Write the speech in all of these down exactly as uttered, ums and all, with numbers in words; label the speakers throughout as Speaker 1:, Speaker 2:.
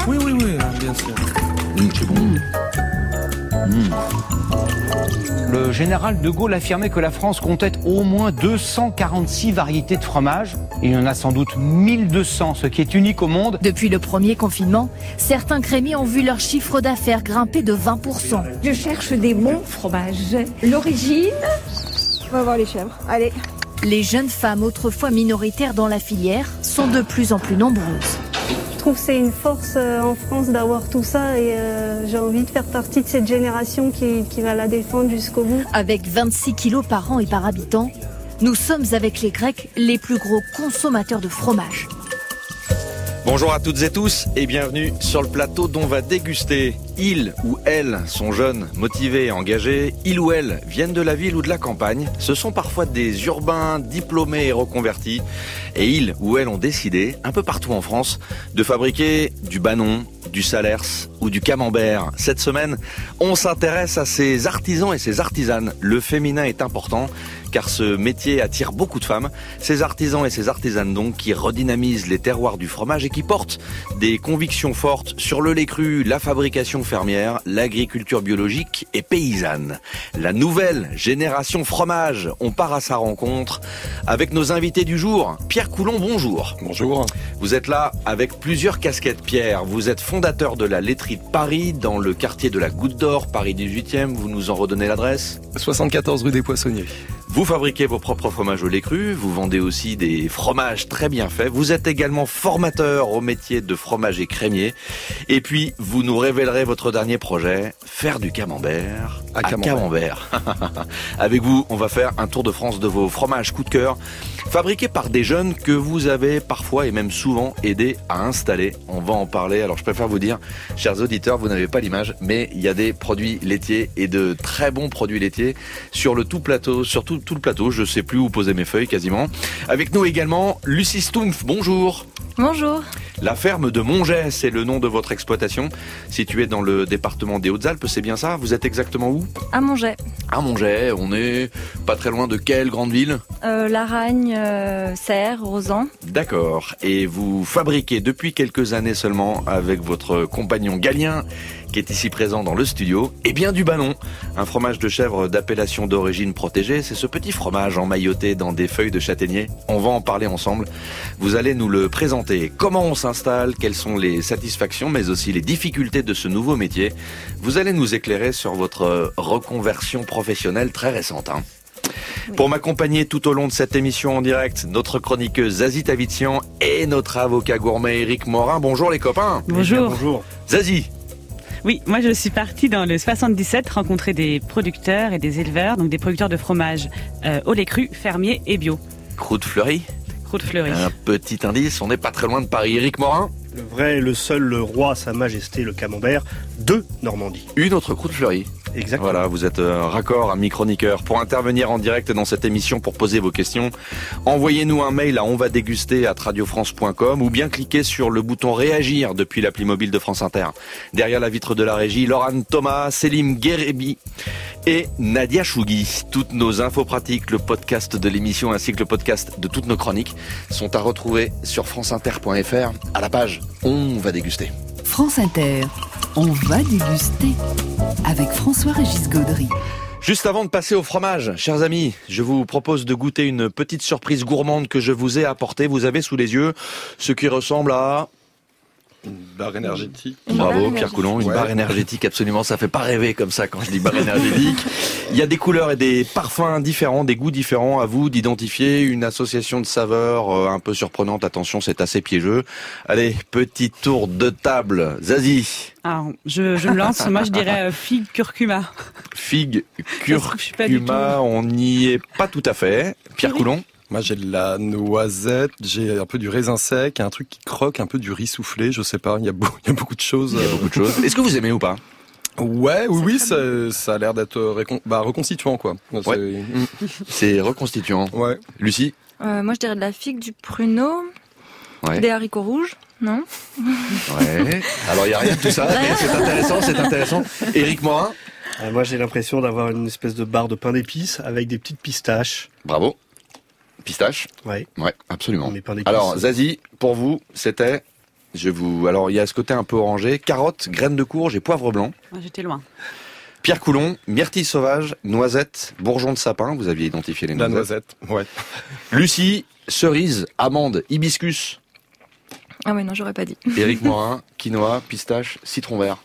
Speaker 1: Oui, oui, oui, bien sûr.
Speaker 2: Mmh, c'est bon. Mmh.
Speaker 3: Le général de Gaulle affirmait que la France comptait au moins deux cent quarante-six variétés de fromage. Il y en a sans doute mille deux cents, ce qui est unique au monde.
Speaker 4: Depuis le premier confinement, certains crémiers ont vu leur chiffre d'affaires grimper de vingt pour cent.
Speaker 5: Je cherche des bons fromages. L'origine, on va voir les chèvres. Allez.
Speaker 4: Les jeunes femmes, autrefois minoritaires dans la filière, sont de plus en plus nombreuses.
Speaker 6: Je trouve que c'est une force euh, en France d'avoir tout ça et euh, j'ai envie de faire partie de cette génération qui, qui va la défendre jusqu'au bout.
Speaker 4: Avec vingt-six kilos par an et par habitant, nous sommes avec les Grecs les plus gros consommateurs de fromage.
Speaker 7: Bonjour à toutes et tous et bienvenue sur le plateau dont on va déguster. Ils ou elles sont jeunes, motivés, engagés. Ils ou elles viennent de la ville ou de la campagne. Ce sont parfois des urbains, diplômés et reconvertis. Et ils ou elles ont décidé, un peu partout en France, de fabriquer du Banon, du Salers ou du Camembert. Cette semaine, on s'intéresse à ces artisans et ces artisanes. Le féminin est important car ce métier attire beaucoup de femmes. Ces artisans et ces artisanes donc qui redynamisent les terroirs du fromage et qui portent des convictions fortes sur le lait cru, la fabrication fermière, l'agriculture biologique et paysanne. La nouvelle génération fromage, on part à sa rencontre avec nos invités du jour. Pierre Coulon, bonjour.
Speaker 1: Bonjour.
Speaker 7: Vous êtes là avec plusieurs casquettes, Pierre. Vous êtes fondateur de la laiterie de Paris, dans le quartier de la Goutte d'Or, Paris dix-huitième. Vous nous en redonnez l'adresse ?
Speaker 1: soixante-quatorze rue des Poissonniers.
Speaker 7: Vous fabriquez vos propres fromages au lait cru, vous vendez aussi des fromages très bien faits. Vous êtes également formateur au métier de fromager crémier. Et puis, vous nous révélerez votre dernier projet, faire du camembert
Speaker 1: à,
Speaker 7: à camembert. Avec vous, on va faire un tour de France de vos fromages coup de cœur, fabriqués par des jeunes que vous avez parfois et même souvent aidé à installer. On va en parler. Alors, je préfère vous dire, chers auditeurs, vous n'avez pas l'image, mais il y a des produits laitiers et de très bons produits laitiers sur le tout plateau, surtout tout le plateau, je sais plus où poser mes feuilles quasiment. Avec nous également Lucie Stumpf, bonjour.
Speaker 8: Bonjour.
Speaker 7: La ferme de Montget, c'est le nom de votre exploitation, située dans le département des Hautes-Alpes, c'est bien ça ? Vous êtes exactement où ?
Speaker 8: À Montget.
Speaker 7: À Montget, on est pas très loin de quelle grande ville ?
Speaker 8: euh, Laragne, euh, Serres, Rozan.
Speaker 7: D'accord. Et vous fabriquez depuis quelques années seulement avec votre compagnon Galien, qui est ici présent dans le studio, et bien du Banon, un fromage de chèvre d'appellation d'origine protégée. C'est ce petit fromage emmailloté dans des feuilles de châtaignier. On va en parler ensemble. Vous allez nous le présenter. Comment on s'installe, quelles sont les satisfactions, mais aussi les difficultés de ce nouveau métier. Vous allez nous éclairer sur votre reconversion professionnelle très récente, hein. Oui. Pour m'accompagner tout au long de cette émission en direct, notre chroniqueuse Zazie Tavitian et notre avocat gourmet Éric Morin. Bonjour les copains.
Speaker 9: Bonjour.
Speaker 7: Eh bien, bonjour. Zazie.
Speaker 9: Oui, moi je suis partie dans le soixante-dix-sept rencontrer des producteurs et des éleveurs, donc des producteurs de fromage euh, au lait cru, fermier et bio.
Speaker 7: Croûte fleurie.
Speaker 9: Croûte fleurie.
Speaker 7: Un petit indice, on n'est pas très loin de Paris. Éric Morin.
Speaker 10: Le vrai, le seul, le roi, sa majesté, le camembert de Normandie.
Speaker 7: Une autre croûte fleurie.
Speaker 10: Exactement.
Speaker 7: Voilà, vous êtes euh, raccord, ami chroniqueur. Pour intervenir en direct dans cette émission, pour poser vos questions, envoyez-nous un mail à onvadéguster arobase radiofrance point com ou bien cliquez sur le bouton réagir depuis l'appli mobile de France Inter. Derrière la vitre de la régie, Laurent Thomas, Selim Guérébi et Nadia Chougui. Toutes nos infos pratiques, le podcast de l'émission ainsi que le podcast de toutes nos chroniques sont à retrouver sur franceinter point fr à la page On va déguster.
Speaker 11: France Inter, on va déguster avec François-Régis Gaudry.
Speaker 7: Juste avant de passer au fromage, chers amis, je vous propose de goûter une petite surprise gourmande que je vous ai apportée. Vous avez sous les yeux ce qui ressemble à...
Speaker 1: Une barre énergétique.
Speaker 7: Bravo Pierre Coulon, une ouais. barre énergétique, absolument, ça fait pas rêver comme ça quand je dis barre énergétique. Il y a des couleurs et des parfums différents, des goûts différents. À vous d'identifier une association de saveurs euh, un peu surprenante. Attention, c'est assez piégeux. Allez, petit tour de table. Zazie.
Speaker 9: Alors, je, je me lance, moi je dirais euh, figue curcuma.
Speaker 7: Figue curcuma, on n'y est pas tout à fait. Pierre oui. Coulon.
Speaker 1: Moi, j'ai de la noisette, j'ai un peu du raisin sec, un truc qui croque, un peu du riz soufflé, je sais pas, il y a, beau, il y a beaucoup de choses.
Speaker 7: Il y a beaucoup de choses. Est-ce que vous aimez ou pas ?
Speaker 1: Ouais, oui, oui, ça, ça a l'air d'être récon... bah, reconstituant, quoi.
Speaker 7: Ouais. C'est... c'est reconstituant.
Speaker 1: Ouais.
Speaker 7: Lucie ?
Speaker 8: euh, Moi, je dirais de la figue, du pruneau, ouais. des haricots rouges, non ?
Speaker 7: Ouais. Alors, il n'y a rien de tout ça, mais c'est intéressant, c'est intéressant. Éric Morin ?
Speaker 10: euh, Moi, j'ai l'impression d'avoir une espèce de barre de pain d'épices avec des petites pistaches.
Speaker 7: Bravo. Pistache ?
Speaker 10: Ouais.
Speaker 7: Ouais, absolument. Alors, Zazie, pour vous, c'était... Je vous, alors il y a ce côté un peu orangé, carottes, graines de courge et poivre blanc.
Speaker 9: Ouais, j'étais loin.
Speaker 7: Pierre Coulon, myrtille sauvage, noisette, bourgeon de sapin, vous aviez identifié les noisettes.
Speaker 1: La noisette, ouais.
Speaker 7: Lucie, cerise, amande, hibiscus.
Speaker 8: Ah ouais, non, j'aurais pas dit.
Speaker 7: Éric Morin, quinoa, pistache, citron vert.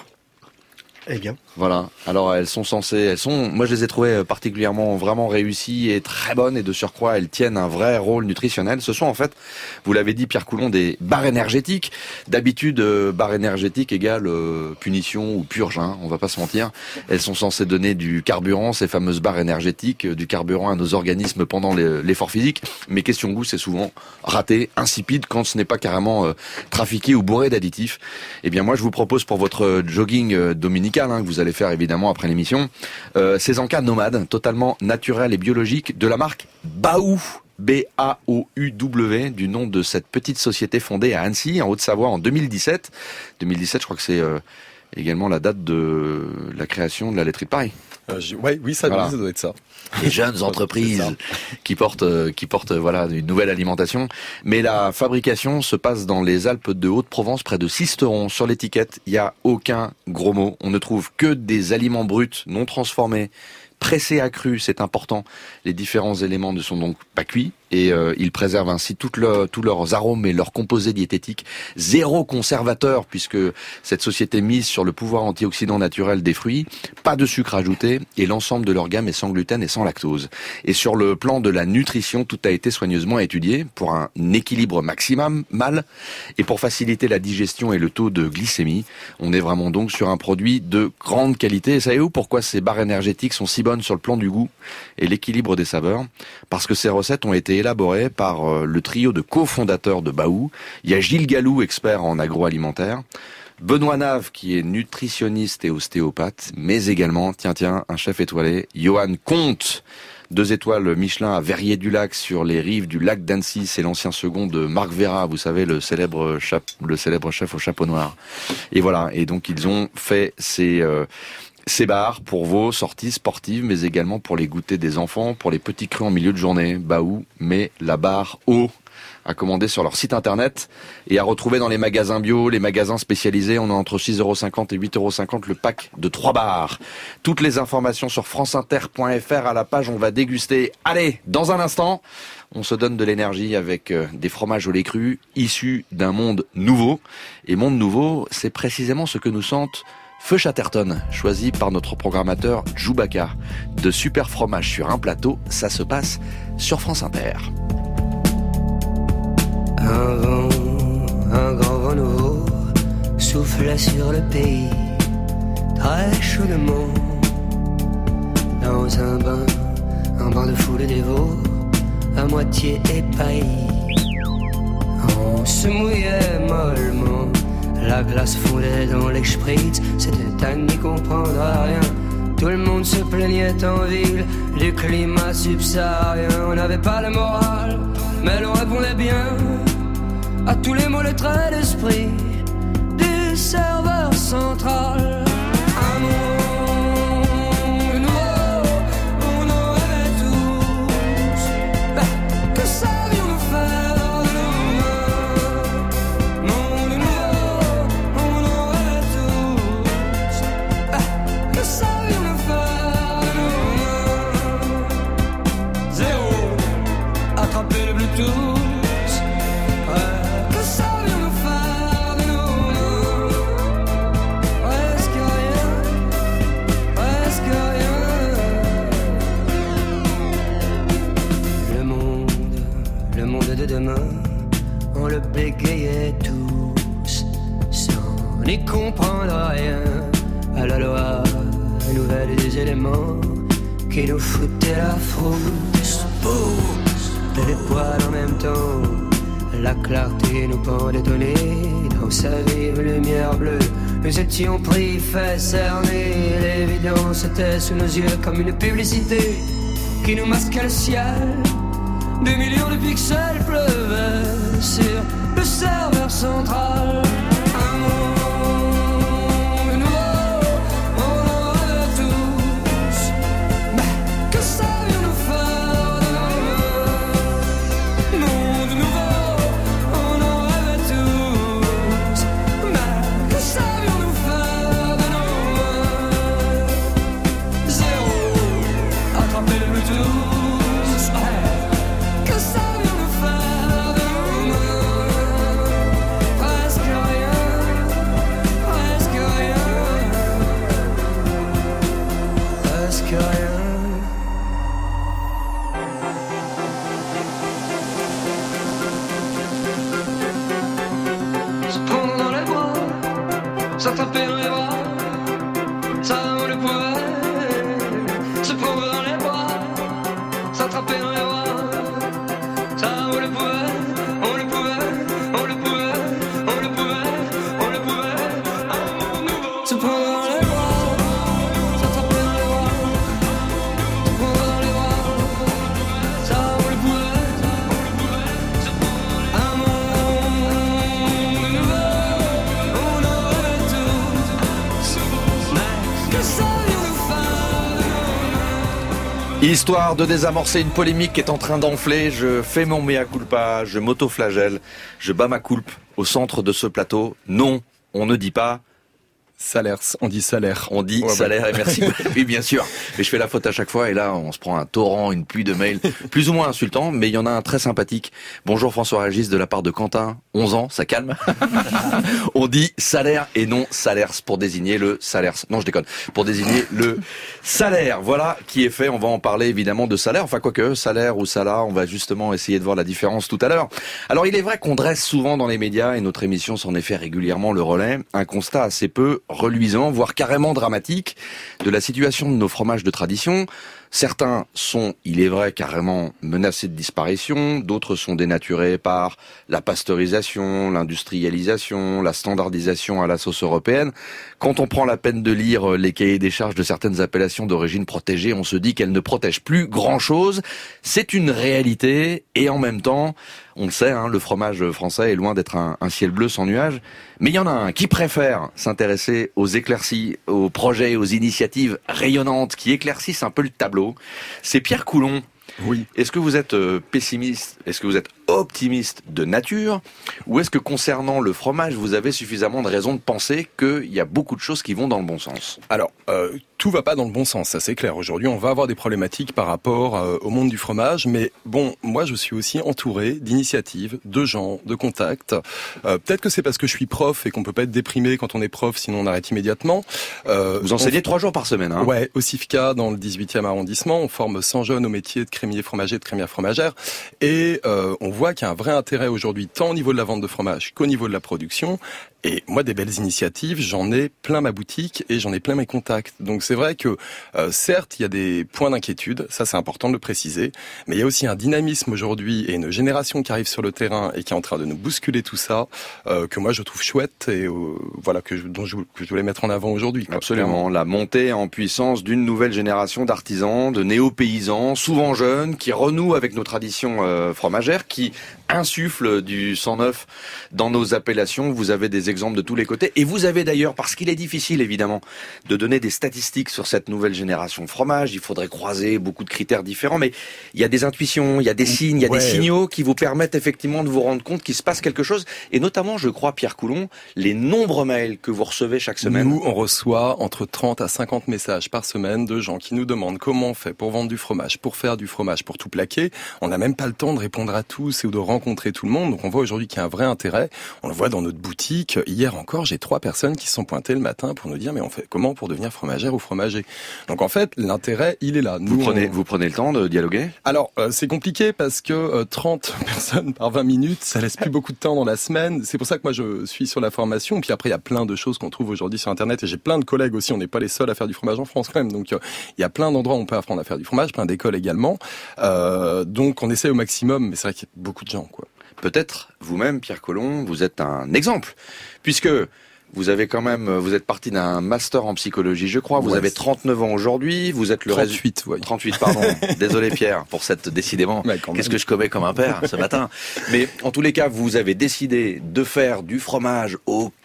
Speaker 10: Eh bien.
Speaker 7: Voilà. Alors elles sont censées, elles sont, moi je les ai trouvées particulièrement vraiment réussies et très bonnes, et de surcroît elles tiennent un vrai rôle nutritionnel. Ce sont en fait, vous l'avez dit Pierre Coulon, des barres énergétiques. D'habitude, euh, barres énergétiques égale euh, punition ou purge, hein, on va pas se mentir. Elles sont censées donner du carburant, ces fameuses barres énergétiques, euh, du carburant à nos organismes pendant les, l'effort physique. Mais question goût, c'est souvent raté, insipide quand ce n'est pas carrément euh, trafiqué ou bourré d'additifs. Eh bien moi je vous propose pour votre jogging euh, dominical, hein, que vous allez faire évidemment après l'émission, euh, ces encas nomades, totalement naturels et biologiques, de la marque Baou, B A O U W, du nom de cette petite société fondée à Annecy, en Haute-Savoie, en deux mille dix-sept. deux mille dix-sept, je crois que c'est euh, également la date de la création de la laiterie de Paris.
Speaker 1: Euh, ouais, oui, ça,
Speaker 7: voilà.
Speaker 1: oui, ça doit être ça.
Speaker 7: Les jeunes entreprises qui portent, euh, qui portent, euh, voilà, une nouvelle alimentation. Mais la fabrication se passe dans les Alpes de Haute-Provence, près de Sisteron. Sur l'étiquette, il n'y a aucun gros mot. On ne trouve que des aliments bruts, non transformés, pressés à cru, c'est important. Les différents éléments ne sont donc pas cuits, et euh, ils préservent ainsi toutes le, tous leurs arômes et leurs composés diététiques. Zéro conservateur, puisque cette société mise sur le pouvoir antioxydant naturel des fruits, pas de sucre ajouté, et l'ensemble de leur gamme est sans gluten et sans lactose. Et sur le plan de la nutrition, tout a été soigneusement étudié pour un équilibre maximum, mal, et pour faciliter la digestion et le taux de glycémie. On est vraiment donc sur un produit de grande qualité. Et savez-vous pourquoi ces barres énergétiques sont si bonnes sur le plan du goût et l'équilibre des saveurs? Parce que ces recettes ont été élaborées par le trio de cofondateurs de Baou. Il y a Gilles Gallou, expert en agroalimentaire, Benoît Nave, qui est nutritionniste et ostéopathe, mais également, tiens tiens, un chef étoilé, Johan Comte, deux étoiles Michelin à Verrier-du-Lac, sur les rives du lac d'Annecy. C'est l'ancien second de Marc Vera, vous savez, le célèbre chef, le célèbre chef au chapeau noir. Et voilà, et donc ils ont fait ces... Euh, Ces bars pour vos sorties sportives, mais également pour les goûters des enfants, pour les petits crus en milieu de journée. Baou met la barre haut, à commander sur leur site internet et à retrouver dans les magasins bio, les magasins spécialisés. On a entre six euros cinquante et huit euros cinquante le pack de trois barres. Toutes les informations sur franceinter point f r à la page On va déguster. Allez, dans un instant, on se donne de l'énergie avec des fromages au lait cru issus d'un monde nouveau. Et monde nouveau, c'est précisément ce que nous sentent Feu Chatterton, choisi par notre programmateur Djoubaka. De super fromages sur un plateau, ça se passe sur France Inter.
Speaker 12: Un vent, un grand vent nouveau soufflait sur le pays, très chaudement. Dans un bain, un bain de foule dévot, à moitié épaillis. On se mouillait mollement. La glace fondait dans les spritz, c'était à n'y comprendre à rien. Tout le monde se plaignait en ville du climat subsaharien. On n'avait pas le moral, mais l'on répondait bien à tous les mots, les traits d'esprit du serveur central. Un monde nouveau, on en rêvait tous. Ben, que savions-nous faire? On le bégayait tous sans n'y comprendre rien à la loi nouvelle des éléments qui nous foutaient la frousse. Et les poils en même temps, la clarté nous pendait au nez. Dans sa vive lumière bleue, nous étions pris, fait cerner. L'évidence était sous nos yeux comme une publicité qui nous masquait le ciel. Des millions de pixels pleuvaient sur le serveur central. Un monde nouveau, on en rêvait tous. Mais que savions-nous faire de demain? Monde nouveau, on en rêvait tous. tous. Ouais. Que ça vient nous faire demain. Presque rien, presque rien, presque rien. S'attraper dans les bras, ça vaut le poids. Se prendre dans les bras, s'attraper dans les bras, ça vaut le poids. On le pouvait, on le pouvait, on le pouvait, on le pouvait. Un monde nouveau. Se prendre dans les bras, s'attraper dans les bras, se prendre dans les bras, ça vaut le poids. Un monde nouveau.
Speaker 7: Histoire de désamorcer une polémique qui est en train d'enfler, je fais mon mea culpa, je m'auto-flagelle, je bats ma coulpe au centre de ce plateau. Non, on ne dit pas
Speaker 1: salaire, on dit salaire.
Speaker 7: On dit ouais, salaire ouais. Et merci. Oui, bien sûr. Mais je fais la faute à chaque fois et là, on se prend un torrent, une pluie de mails, plus ou moins insultants, mais il y en a un très sympathique. Bonjour François-Régis de la part de Quentin, onze ans, ça calme. On dit salaire et non salaire pour désigner le salaire. Non, je déconne. Pour désigner le salaire. Voilà qui est fait. On va en parler évidemment de salaire. Enfin, quoique, salaire ou salaire, on va justement essayer de voir la différence tout à l'heure. Alors, il est vrai qu'on dresse souvent dans les médias, et notre émission s'en est fait régulièrement le relais, un constat assez peu reluisant, voire carrément dramatique, de la situation de nos fromages de tradition. Certains sont, il est vrai, carrément menacés de disparition, d'autres sont dénaturés par la pasteurisation, l'industrialisation, la standardisation à la sauce européenne. Quand on prend la peine de lire les cahiers des charges de certaines appellations d'origine protégée, on se dit qu'elles ne protègent plus grand-chose. C'est une réalité, et en même temps, on le sait, hein, le fromage français est loin d'être un, un ciel bleu sans nuages. Mais il y en a un qui préfère s'intéresser aux éclaircies, aux projets, aux initiatives rayonnantes qui éclaircissent un peu le tableau. C'est Pierre Coulon.
Speaker 1: Oui.
Speaker 7: Est-ce que vous êtes pessimiste? Est-ce que vous êtes optimiste de nature? Ou est-ce que concernant le fromage, vous avez suffisamment de raisons de penser qu'il y a beaucoup de choses qui vont dans le bon sens?
Speaker 1: Alors, euh, tout va pas dans le bon sens, ça c'est clair. Aujourd'hui, on va avoir des problématiques par rapport euh, au monde du fromage. Mais bon, moi je suis aussi entouré d'initiatives, de gens, de contacts. Euh, peut-être que c'est parce que je suis prof et qu'on peut pas être déprimé quand on est prof, sinon on arrête immédiatement.
Speaker 7: Euh, vous enseignez on... trois jours par semaine, hein?
Speaker 1: Ouais, au C I F K, dans le dix-huitième arrondissement. On forme cent jeunes au métier de crémier fromager, de crémière fromagère. Et euh, on voit qu'il y a un vrai intérêt aujourd'hui, tant au niveau de la vente de fromage qu'au niveau de la production. Et moi, des belles initiatives, j'en ai plein ma boutique et j'en ai plein mes contacts. Donc c'est vrai que, euh, certes, il y a des points d'inquiétude, ça c'est important de le préciser, mais il y a aussi un dynamisme aujourd'hui et une génération qui arrive sur le terrain et qui est en train de nous bousculer tout ça, euh, que moi je trouve chouette et euh, voilà que je, dont je, que je voulais mettre en avant aujourd'hui. Quoi.
Speaker 7: Absolument, la montée en puissance d'une nouvelle génération d'artisans, de néo-paysans, souvent jeunes, qui renouent avec nos traditions euh, fromagères, qui insufflent du sang neuf dans nos appellations. Vous avez des exemples de tous les côtés. Et vous avez d'ailleurs, parce qu'il est difficile évidemment de donner des statistiques sur cette nouvelle génération de fromage, il faudrait croiser beaucoup de critères différents, mais il y a des intuitions, il y a des signes, il y a ouais. des signaux qui vous permettent effectivement de vous rendre compte qu'il se passe quelque chose. Et notamment, je crois, Pierre Coulon, les nombreux mails que vous recevez chaque semaine.
Speaker 1: Nous, on reçoit entre trente à cinquante messages par semaine de gens qui nous demandent comment on fait pour vendre du fromage, pour faire du fromage, pour tout plaquer. On n'a même pas le temps de répondre à tous et de rencontrer tout le monde. Donc on voit aujourd'hui qu'il y a un vrai intérêt. On le voit dans notre boutique. Hier encore, j'ai trois personnes qui se sont pointées le matin pour nous dire mais on fait comment pour devenir fromagère ou fromager. Donc en fait, l'intérêt, il est là. Nous,
Speaker 7: vous prenez
Speaker 1: on...
Speaker 7: vous prenez le temps de dialoguer?
Speaker 1: Alors, euh, c'est compliqué parce que euh, trente personnes par vingt minutes, ça laisse plus beaucoup de temps dans la semaine. C'est pour ça que moi je suis sur la formation. Puis après, il y a plein de choses qu'on trouve aujourd'hui sur Internet et j'ai plein de collègues aussi. On n'est pas les seuls à faire du fromage en France quand même. Donc euh, il y a plein d'endroits où on peut apprendre à faire du fromage, plein d'écoles également. Euh, donc on essaie au maximum, mais c'est vrai qu'il y a beaucoup de gens, quoi.
Speaker 7: Peut-être vous-même, Pierre Coulon, vous êtes un exemple, puisque vous avez quand même, vous êtes parti d'un master en psychologie, je crois. Vous ouais, avez trente-neuf ans aujourd'hui. Vous êtes le
Speaker 1: trente-huit, oui.
Speaker 7: trente-huit, pardon. Désolé, Pierre, pour cette, décidément. Ouais, qu'est-ce que je commets comme un père ce matin? Mais en tous les cas, vous avez décidé de faire du fromage au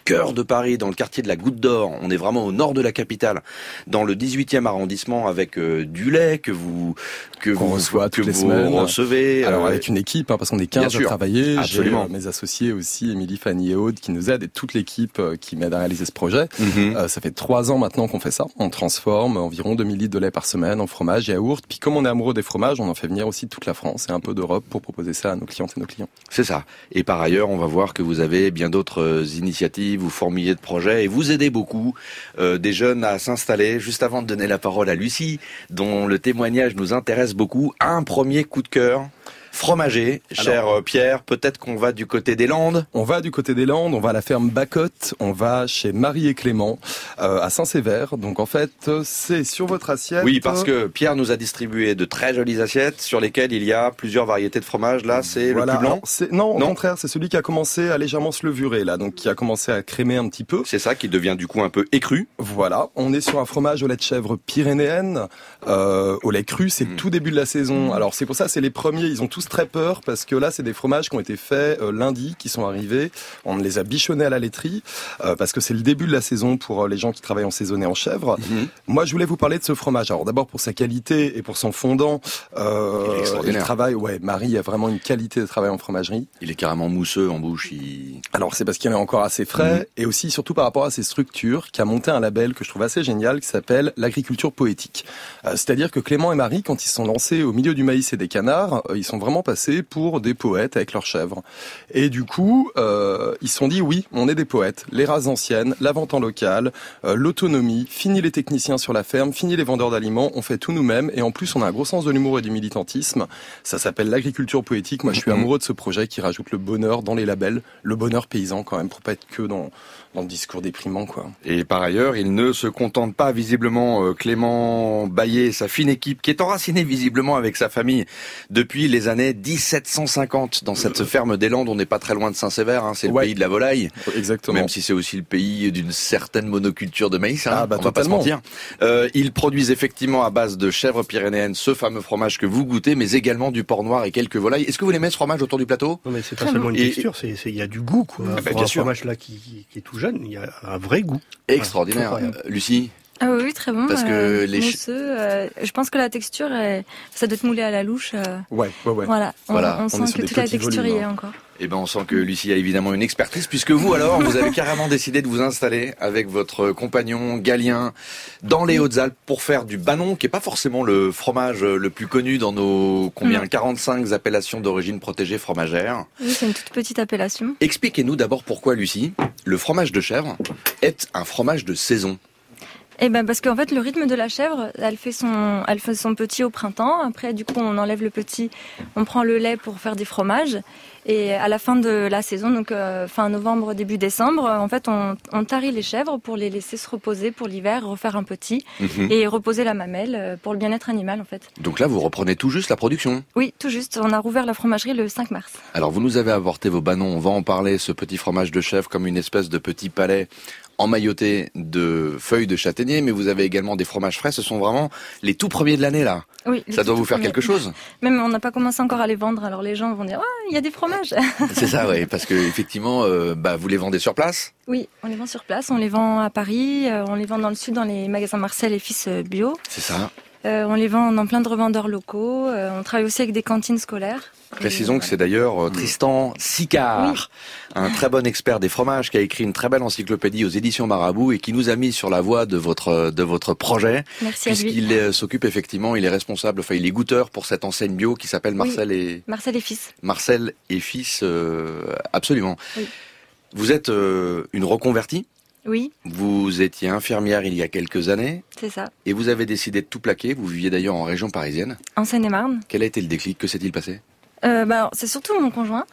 Speaker 7: cœur de Paris, dans le quartier de la Goutte d'Or. On est vraiment au nord de la capitale, dans le dix-huitième arrondissement, avec euh, du lait que vous que
Speaker 1: Qu'on
Speaker 7: vous
Speaker 1: reçoit
Speaker 7: que
Speaker 1: toutes les
Speaker 7: vous
Speaker 1: semaines.
Speaker 7: recevez.
Speaker 1: Alors
Speaker 7: euh,
Speaker 1: avec une équipe, hein, parce qu'on est quinze
Speaker 7: bien
Speaker 1: à
Speaker 7: sûr.
Speaker 1: travailler.
Speaker 7: Absolument.
Speaker 1: J'ai euh, mes associés aussi, Émilie, Fanny et Aude, qui nous aident, et toute l'équipe euh, qui m'aide à réaliser ce projet.
Speaker 7: Mhm.
Speaker 1: Euh, ça fait trois ans maintenant qu'on fait ça. On transforme environ deux mille litres de lait par semaine en fromage et yaourt. Puis comme on est amoureux des fromages, on en fait venir aussi de toute la France et un peu d'Europe pour proposer ça à nos clientes et nos clients.
Speaker 7: C'est ça. Et par ailleurs, on va voir que vous avez bien d'autres euh, initiatives, vous formulez de projets et vous aidez beaucoup euh, des jeunes à s'installer. Juste avant de donner la parole à Lucie, dont le témoignage nous intéresse beaucoup, un premier coup de cœur. Fromager, cher
Speaker 1: Alors,
Speaker 7: Pierre, peut-être qu'on va du côté des Landes.
Speaker 1: On va du côté des Landes, on va à la ferme Bacotte, on va chez Marie et Clément, euh, à Saint-Sévère. Donc en fait, c'est sur votre assiette.
Speaker 7: Oui, parce que Pierre nous a distribué de très jolies assiettes sur lesquelles il y a plusieurs variétés de fromage. Là, c'est
Speaker 1: voilà.
Speaker 7: le plus blanc.
Speaker 1: Alors, c'est... Non, au
Speaker 7: non.
Speaker 1: contraire, c'est celui qui a commencé à légèrement se levurer, là, donc qui a commencé à crémer un petit peu.
Speaker 7: C'est ça qui devient du coup un peu écru.
Speaker 1: Voilà, on est sur un fromage au lait de chèvre pyrénéenne, euh, au lait cru, c'est
Speaker 7: Mmh.
Speaker 1: le tout début de la saison. Alors c'est pour ça, c'est les premiers, ils ont tous très peur, parce que là, c'est des fromages qui ont été faits euh, lundi, qui sont arrivés. On les a bichonnés à la laiterie, euh, parce que c'est le début de la saison pour euh, les gens qui travaillent en saisonné en chèvre.
Speaker 7: Mmh.
Speaker 1: Moi, je voulais vous parler de ce fromage. Alors d'abord pour sa qualité et pour son fondant. Euh, et le travail, ouais, Marie a vraiment une qualité de travail en fromagerie.
Speaker 7: Il est carrément mousseux en bouche. Il...
Speaker 1: Alors c'est parce qu'il est encore assez frais,
Speaker 7: Mmh.
Speaker 1: et aussi surtout par rapport à ses structures, qui a monté un label que je trouve assez génial, qui s'appelle l'agriculture poétique. Euh, c'est-à-dire que Clément et Marie, quand ils se sont lancés au milieu du maïs et des canards, euh, ils sont vraiment passés pour des poètes avec leurs chèvres. Et du coup, euh, ils se sont dit oui, on est des poètes. Les races anciennes, la vente en local, euh, l'autonomie, fini les techniciens sur la ferme, fini les vendeurs d'aliments, on fait tout nous-mêmes, et en plus on a un gros sens de l'humour et du militantisme. Ça s'appelle l'agriculture poétique. Moi je suis amoureux de ce projet qui rajoute le bonheur dans les labels, le bonheur paysan quand même, pour pas être que dans, dans le discours déprimant, quoi.
Speaker 7: Et par ailleurs, il ne se contente pas visiblement, euh, Clément Baillet, sa fine équipe, qui est enracinée visiblement avec sa famille depuis les années dix-sept cent cinquante. Dans cette ferme des Landes, on n'est pas très loin de Saint-Sévère, hein, c'est le
Speaker 1: Ouais.
Speaker 7: pays de la volaille.
Speaker 1: Exactement.
Speaker 7: Même si c'est aussi le pays d'une certaine monoculture de maïs, hein,
Speaker 1: Ah, bah,
Speaker 7: on va pas se
Speaker 1: totalement.
Speaker 7: mentir. Euh, ils produisent effectivement à base de chèvre pyrénéenne ce fameux fromage que vous goûtez, mais également du porc noir et quelques volailles. Est-ce que vous les mettez ce fromage autour du plateau?
Speaker 10: Non mais c'est pas
Speaker 8: Très
Speaker 10: seulement
Speaker 8: bon.
Speaker 10: une
Speaker 7: Et-
Speaker 10: texture, c'est c'est- il y a du goût quoi.
Speaker 7: bah,
Speaker 10: Pour
Speaker 7: bien
Speaker 10: un
Speaker 7: sûr.
Speaker 10: fromage là qui, qui, qui est tout jeune, il y a un vrai goût.
Speaker 7: Extraordinaire.
Speaker 10: Voilà, incroyable.
Speaker 7: Euh, Lucie?
Speaker 8: Ah oui, oui, très bon.
Speaker 7: Parce que
Speaker 8: euh,
Speaker 7: les ch-
Speaker 8: mousseux, euh, je pense que la texture, est... ça doit être moulé à la louche. euh,
Speaker 1: Ouais, ouais, ouais.
Speaker 8: Voilà, on,
Speaker 7: Voilà,
Speaker 8: on
Speaker 1: on est
Speaker 8: sent
Speaker 1: sur
Speaker 8: que
Speaker 1: des
Speaker 8: toute la
Speaker 1: petits
Speaker 8: texture y
Speaker 1: volumes,
Speaker 8: est
Speaker 1: hein.
Speaker 8: encore.
Speaker 7: Eh ben, on sent que Lucie a évidemment une expertise, puisque vous alors, vous avez carrément décidé de vous installer avec votre compagnon Galien dans les Hautes-Alpes pour faire du Banon, qui est pas forcément le fromage le plus connu dans nos combien
Speaker 8: Non.
Speaker 7: quarante-cinq appellations d'origine protégée fromagère.
Speaker 8: Oui, c'est une toute petite appellation.
Speaker 7: Expliquez-nous d'abord pourquoi, Lucie, le fromage de chèvre est un fromage de saison.
Speaker 8: Eh ben parce qu'en fait le rythme de la chèvre, elle fait son, elle fait son petit au printemps. Après du coup on enlève le petit, on prend le lait pour faire des fromages. Et à la fin de la saison, donc euh, fin novembre début décembre, en fait on, on tarit les chèvres pour les laisser se reposer pour l'hiver, refaire un petit
Speaker 7: Mhm.
Speaker 8: et reposer la mamelle euh, pour le bien-être animal en fait.
Speaker 7: Donc là, vous reprenez tout juste la production.
Speaker 8: Oui, tout juste. On a rouvert la fromagerie le cinq mars.
Speaker 7: Alors vous nous avez apporté vos banons, on va en parler, ce petit fromage de chèvre comme une espèce de petit palais emmailloté de feuilles de châtaignier, mais vous avez également des fromages frais, ce sont vraiment les tout premiers de l'année là.
Speaker 8: Oui.
Speaker 7: Ça doit
Speaker 8: tout
Speaker 7: vous faire
Speaker 8: premier.
Speaker 7: quelque chose.
Speaker 8: Même on n'a pas commencé encore à les vendre, alors les gens vont dire ah il y a des fromages.
Speaker 7: C'est ça, oui, parce que effectivement, euh, bah, vous les vendez sur place.
Speaker 8: Oui, on les vend sur place, on les vend à Paris, euh, on les vend dans le sud dans les magasins Marcel et Fils euh, bio.
Speaker 7: C'est ça.
Speaker 8: Euh, on les vend dans plein de revendeurs locaux. Euh, on travaille aussi avec des cantines scolaires.
Speaker 7: Précisons que c'est d'ailleurs euh, Tristan Sicard,
Speaker 8: Oui.
Speaker 7: un très bon expert des fromages, qui a écrit une très belle encyclopédie aux éditions Marabout et qui nous a mis sur la voie de votre de votre projet,
Speaker 8: Merci à lui.
Speaker 7: puisqu'il euh, s'occupe effectivement, il est responsable, enfin il est goûteur pour cette enseigne bio qui s'appelle Marcel et
Speaker 8: Marcel et Fils.
Speaker 7: Marcel et Fils, euh, absolument.
Speaker 8: Oui.
Speaker 7: Vous êtes euh, une reconvertie.
Speaker 8: Oui,
Speaker 7: Vous étiez infirmière il y a quelques années
Speaker 8: c'est ça.
Speaker 7: et vous avez décidé de tout plaquer. Vous viviez d'ailleurs en région parisienne.
Speaker 8: En Seine-et-Marne.
Speaker 7: Quel a été le déclic? Que s'est-il passé?
Speaker 8: Euh, bah, alors, c'est surtout mon conjoint.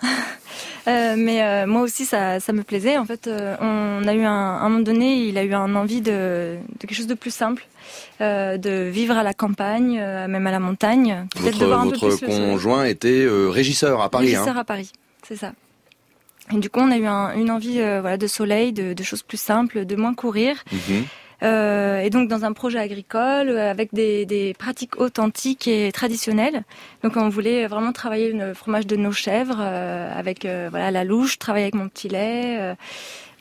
Speaker 8: euh, mais euh, moi aussi, ça, ça me plaisait. En fait, euh, on a eu un, à un moment donné, il a eu un envie de, de quelque chose de plus simple, euh, de vivre à la campagne, euh, même à la montagne. Peut-être de
Speaker 7: Votre,
Speaker 8: voir un peu
Speaker 7: votre
Speaker 8: plus le-
Speaker 7: conjoint était euh, régisseur à Paris.
Speaker 8: Régisseur
Speaker 7: hein.
Speaker 8: à Paris, c'est ça. Et du coup, on a eu un, une envie euh, voilà, de soleil, de, de choses plus simples, de moins courir.
Speaker 7: Mhm.
Speaker 8: Euh, et donc dans un projet agricole euh, avec des, des pratiques authentiques et traditionnelles. Donc on voulait vraiment travailler le fromage de nos chèvres euh, avec euh, voilà la louche, travailler avec mon petit lait, euh,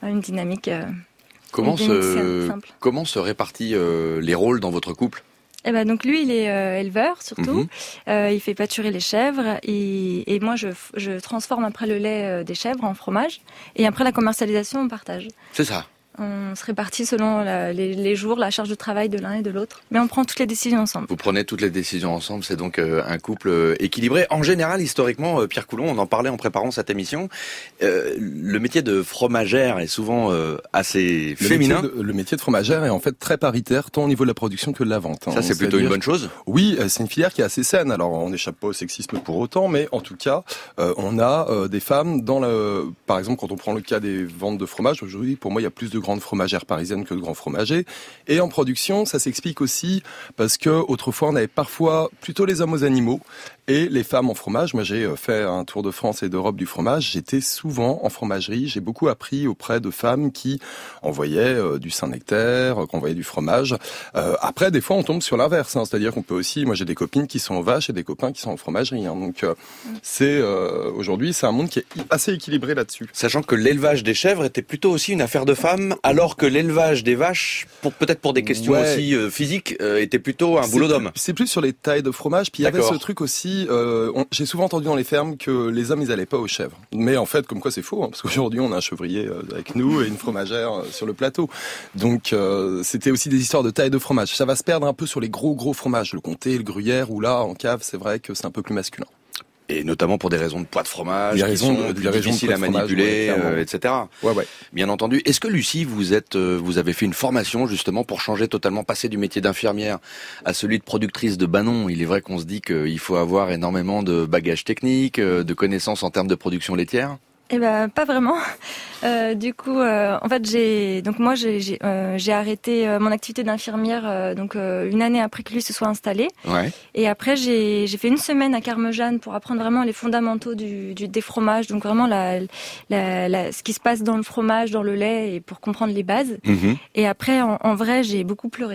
Speaker 8: une dynamique. Euh,
Speaker 7: comment,
Speaker 8: une dynamique
Speaker 7: se,
Speaker 8: simple.
Speaker 7: comment se répartit euh, les rôles dans votre couple ?
Speaker 8: Eh ben donc lui il est euh, éleveur surtout,
Speaker 7: Mm-hmm.
Speaker 8: euh, il fait pâturer les chèvres et, et moi je, je transforme après le lait euh, des chèvres en fromage et après la commercialisation on partage.
Speaker 7: C'est ça.
Speaker 8: On se répartit selon la, les, les jours, la charge de travail de l'un et de l'autre. Mais on prend toutes les décisions ensemble.
Speaker 7: Vous prenez toutes les décisions ensemble, c'est donc euh, un couple euh, équilibré. En général, historiquement, euh, Pierre Coulon, on en parlait en préparant cette émission, euh, le métier de fromagère est souvent euh, assez
Speaker 1: le
Speaker 7: féminin.
Speaker 1: Métier de, le métier de fromagère est en fait très paritaire, tant au niveau de la production que de la vente. Hein.
Speaker 7: Ça, c'est plutôt une bonne chose ?
Speaker 1: Oui, c'est une filière qui est assez saine. Alors, on n'échappe pas au sexisme pour autant, mais en tout cas, euh, on a euh, des femmes dans le... Par exemple, quand on prend le cas des ventes de fromage, aujourd'hui, pour moi, il y a plus de grandes fromagères parisiennes que de grands fromagers. Et en production, ça s'explique aussi parce que autrefois, on avait parfois plutôt les hommes aux animaux et les femmes en fromage. Moi, j'ai fait un tour de France et d'Europe du fromage. J'étais souvent en fromagerie. J'ai beaucoup appris auprès de femmes qui envoyaient euh, du Saint-Nectaire, qui envoyaient du fromage. Euh, après, des fois, on tombe sur l'inverse. Hein. C'est-à-dire qu'on peut aussi... Moi, j'ai des copines qui sont aux vaches et des copains qui sont en fromagerie. Hein. Donc, euh, c'est euh, aujourd'hui, c'est un monde qui est assez équilibré là-dessus.
Speaker 7: Sachant que l'élevage des chèvres était plutôt aussi une affaire de femmes, alors que l'élevage des vaches, pour peut-être pour des questions
Speaker 1: ouais.
Speaker 7: aussi euh, physiques, euh, était plutôt un
Speaker 1: c'est
Speaker 7: boulot
Speaker 1: plus,
Speaker 7: d'homme.
Speaker 1: C'est plus sur les tailles de fromage. Puis il y avait ce truc aussi. Euh, on, j'ai souvent entendu dans les fermes que les hommes ils allaient pas aux chèvres. Mais en fait, comme quoi c'est faux, hein, parce qu'aujourd'hui on a un chevrier euh, avec nous et une fromagère euh, sur le plateau. Donc euh, c'était aussi des histoires de taille de fromage. Ça va se perdre un peu sur les gros gros fromages, le comté, le gruyère, ou là en cave, c'est vrai que c'est un peu plus masculin.
Speaker 7: Et notamment pour des raisons de poids de fromage,
Speaker 1: des
Speaker 7: qui
Speaker 1: raisons
Speaker 7: sont
Speaker 1: de,
Speaker 7: plus
Speaker 1: des
Speaker 7: difficiles à manipuler,
Speaker 1: fromage, ouais,
Speaker 7: euh, et cetera.
Speaker 1: Ouais, ouais.
Speaker 7: Bien entendu. Est-ce que Lucie, vous êtes, euh, vous avez fait une formation justement pour changer totalement, passer du métier d'infirmière à celui de productrice de banon ? Il est vrai qu'on se dit qu'il faut avoir énormément de bagages techniques, euh, de connaissances en termes de production laitière.
Speaker 8: Eh ben pas vraiment. Euh, du coup, euh, en fait, j'ai donc moi j'ai j'ai, euh, j'ai arrêté euh, mon activité d'infirmière euh, donc euh, une année après que lui se soit installé.
Speaker 7: Ouais.
Speaker 8: Et après j'ai j'ai fait une semaine à Carmejeanne pour apprendre vraiment les fondamentaux du, du des fromages, donc vraiment la, la, la ce qui se passe dans le fromage, dans le lait, et pour comprendre les bases.
Speaker 7: Mmh.
Speaker 8: Et après, en, en vrai, j'ai beaucoup pleuré.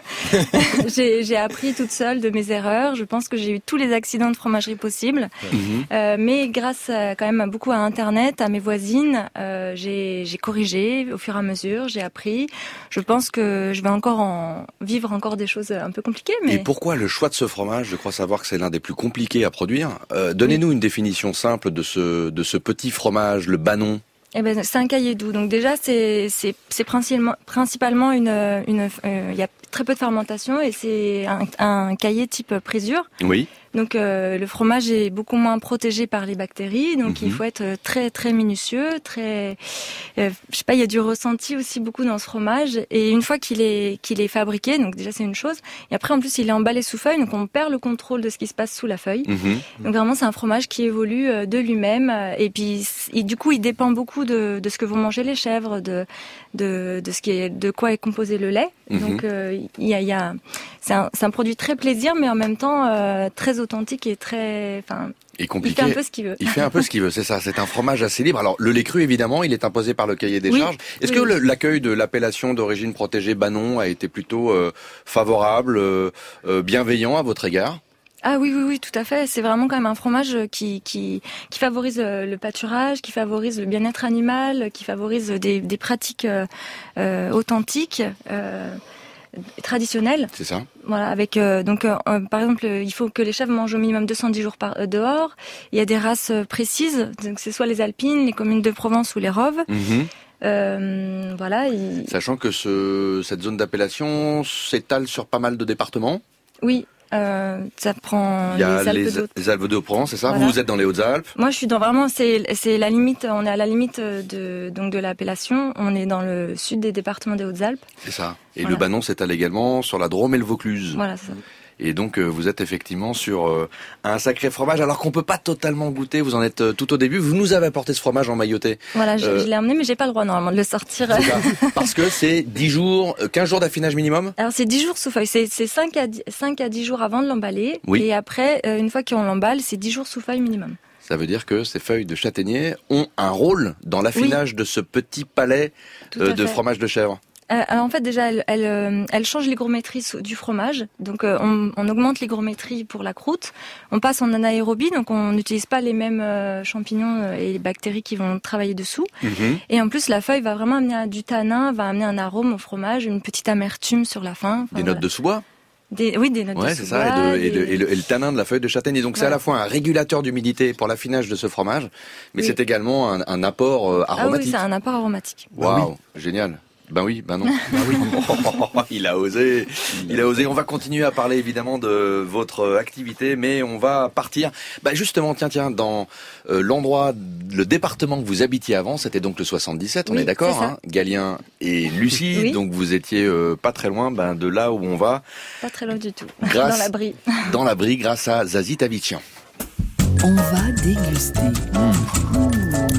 Speaker 8: j'ai j'ai appris toute seule de mes erreurs. Je pense que j'ai eu tous les accidents de fromagerie possibles, mmh. euh, mais grâce à, quand même beaucoup à Internet, à mes voisines, euh, j'ai, j'ai corrigé au fur et à mesure, j'ai appris. Je pense que je vais encore en vivre encore des choses un peu compliquées. Mais...
Speaker 7: Et pourquoi le choix de ce fromage ? Je crois savoir que c'est l'un des plus compliqués à produire. Euh, donnez-nous oui. une définition simple de ce, de ce petit fromage, le banon.
Speaker 8: Eh ben, c'est un caillé doux. Donc déjà, c'est, c'est, c'est principalement, principalement une, une, euh, il y a très peu de fermentation et c'est un, un caillé type présure.
Speaker 7: Oui.
Speaker 8: Donc euh, le fromage est beaucoup moins protégé par les bactéries, donc mmh. il faut être très très minutieux, très, euh, je sais pas, il y a du ressenti aussi beaucoup dans ce fromage. Et une fois qu'il est qu'il est fabriqué, donc déjà c'est une chose. Et après en plus il est emballé sous feuille, donc on perd le contrôle de ce qui se passe sous la feuille. Mmh. Donc vraiment c'est un fromage qui évolue de lui-même. Et puis et du coup il dépend beaucoup de de ce que vont manger les chèvres, de de de ce qui est de quoi est composé le lait. Mmh. Donc euh, il y a il y a c'est un c'est un produit très plaisir, mais en même temps euh, très authentique et très, enfin,
Speaker 7: et compliqué.
Speaker 8: Il fait un peu ce qu'il veut.
Speaker 7: Il fait un peu ce qu'il veut, c'est ça. C'est un fromage assez libre. Alors le lait cru, évidemment, il est imposé par le cahier des
Speaker 8: oui.
Speaker 7: charges. Est-ce
Speaker 8: oui.
Speaker 7: que le, l'accueil de l'appellation d'origine protégée Banon a été plutôt euh, favorable, euh, bienveillant à votre égard ?
Speaker 8: Ah oui, oui, oui, tout à fait. C'est vraiment quand même un fromage qui qui qui favorise le pâturage, qui favorise le bien-être animal, qui favorise des des pratiques euh, authentiques. Euh, traditionnel.
Speaker 7: C'est ça.
Speaker 8: Voilà, avec euh, donc euh, par exemple, il faut que les chèvres mangent au minimum deux cent dix jours par euh, dehors. Il y a des races euh, précises, donc c'est soit les alpines, les communes de Provence ou les roves.
Speaker 7: Mmh.
Speaker 8: Euh, voilà. Il...
Speaker 7: Sachant que ce cette zone d'appellation s'étale sur pas mal de départements.
Speaker 8: Oui. Euh, ça prend
Speaker 7: il y a
Speaker 8: les Alpes
Speaker 7: les,
Speaker 8: de
Speaker 7: les Alpes de Haute-Provence, c'est ça.
Speaker 8: Voilà.
Speaker 7: Vous, vous êtes dans les Hautes-Alpes.
Speaker 8: Moi, je suis dans vraiment, c'est c'est la limite. On est à la limite de donc de l'appellation. On est dans le sud des départements des Hautes-Alpes.
Speaker 7: C'est ça. Et
Speaker 8: voilà.
Speaker 7: le Banon s'étale également sur la Drôme et le Vaucluse.
Speaker 8: Voilà, c'est ça.
Speaker 7: Et donc euh, vous êtes effectivement sur euh, un sacré fromage, alors qu'on peut pas totalement goûter. Vous en êtes euh, tout au début. Vous nous avez apporté ce fromage emmailloté.
Speaker 8: Voilà, je,
Speaker 7: euh,
Speaker 8: je l'ai emmené, mais j'ai pas le droit normalement de le sortir.
Speaker 7: C'est ça. Parce que c'est dix jours, quinze jours d'affinage minimum.
Speaker 8: Alors c'est dix jours sous feuille. C'est c'est cinq à dix, cinq à dix jours avant de l'emballer.
Speaker 7: Oui.
Speaker 8: Et après, euh, une fois qu'on l'emballe, c'est dix jours sous feuille minimum.
Speaker 7: Ça veut dire que ces feuilles de châtaignier ont un rôle dans l'affinage oui. de ce petit palais euh, de fromage de chèvre.
Speaker 8: Euh, alors en fait déjà elle, elle, euh, elle change l'hygrométrie du fromage, donc euh, on, on augmente l'hygrométrie pour la croûte, on passe en anaérobie, donc on n'utilise pas les mêmes euh, champignons et les bactéries qui vont travailler dessous, mm-hmm. et en plus la feuille va vraiment amener du tanin, va amener un arôme au fromage, une petite amertume sur la fin. Enfin,
Speaker 7: Des
Speaker 8: voilà.
Speaker 7: notes de sous-bois.
Speaker 8: Des, oui, des notes
Speaker 7: ouais,
Speaker 8: de
Speaker 7: c'est
Speaker 8: sous-bois.
Speaker 7: ça, et, de, et,
Speaker 8: des...
Speaker 7: de, et, le, et le tanin de la feuille de châtaigne. Et donc, c'est ouais. à la fois un régulateur d'humidité pour l'affinage de ce fromage, mais oui. c'est également un, un apport euh, aromatique.
Speaker 8: Ah oui, c'est un apport aromatique.
Speaker 7: Waouh, wow, oui. génial. Ben oui, ben non. Ben oui. Il a osé. Il a osé. On va continuer à parler évidemment de votre activité, mais on va partir. Ben justement, tiens, tiens, dans euh, l'endroit, le département que vous habitiez avant, c'était donc le soixante-dix-sept. Oui, on est d'accord, hein, Galien et Lucie. Oui. Donc vous étiez euh, pas très loin, ben de là où on va.
Speaker 8: Pas très loin du tout.
Speaker 7: Grâce,
Speaker 8: dans la Brie.
Speaker 7: Dans la Brie, grâce à Zazie Tavitian.
Speaker 11: On va déguster. Mmh. Mmh.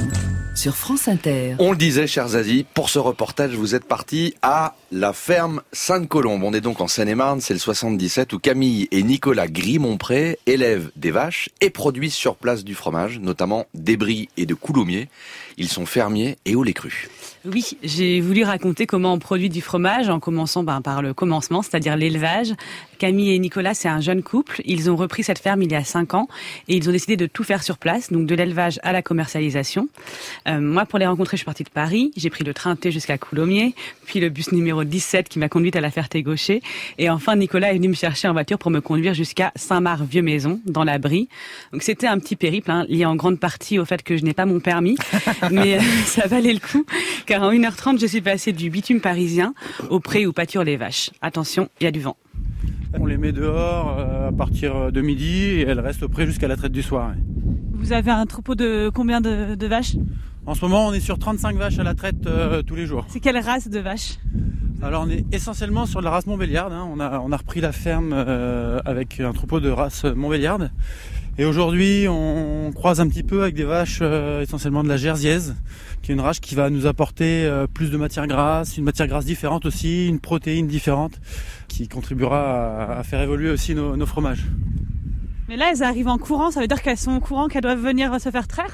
Speaker 11: Sur France Inter.
Speaker 7: On le disait, cher Zazie, pour ce reportage, vous êtes parti à la ferme Sainte-Colombe. On est donc en Seine-et-Marne, c'est le soixante-dix-sept, où Camille et Nicolas Grimont-Pré élèvent des vaches et produisent sur place du fromage, notamment des bries et de coulommiers. Ils sont fermiers et au lait cru.
Speaker 9: Oui, j'ai voulu raconter comment on produit du fromage en commençant ben, par le commencement, c'est-à-dire l'élevage. Camille et Nicolas, c'est un jeune couple. Ils ont repris cette ferme il y a cinq ans et ils ont décidé de tout faire sur place, donc de l'élevage à la commercialisation. Euh, moi, pour les rencontrer, je suis partie de Paris. J'ai pris le train T jusqu'à Coulommiers, puis le bus numéro dix-sept qui m'a conduite à la Ferté-Gaucher. Et enfin, Nicolas est venu me chercher en voiture pour me conduire jusqu'à Saint-Marc-Vieux-Maison, dans la Brie. Donc c'était un petit périple, hein, lié en grande partie au fait que je n'ai pas mon permis, mais euh, ça valait le coup. Car en une heure trente, je suis passée du bitume parisien au pré où pâturent les vaches. Attention, il y a du vent.
Speaker 13: On les met dehors euh, à partir de midi et elles restent au pré jusqu'à la traite du soir.
Speaker 9: Vous avez un troupeau de combien de, de vaches ?
Speaker 13: En ce moment, on est sur trente-cinq vaches à la traite euh, tous les jours.
Speaker 9: C'est quelle race de vaches ?
Speaker 13: Alors, on est essentiellement sur de la race Montbéliarde. Hein. On a, on a repris la ferme euh, avec un troupeau de race Montbéliarde. Et aujourd'hui, on croise un petit peu avec des vaches euh, essentiellement de la Jersiaise, qui est une race qui va nous apporter euh, plus de matière grasse, une matière grasse différente aussi, une protéine différente, qui contribuera à, à faire évoluer aussi nos, nos fromages.
Speaker 9: Mais là, elles arrivent en courant, ça veut dire qu'elles sont au courant, qu'elles doivent venir se faire traire ?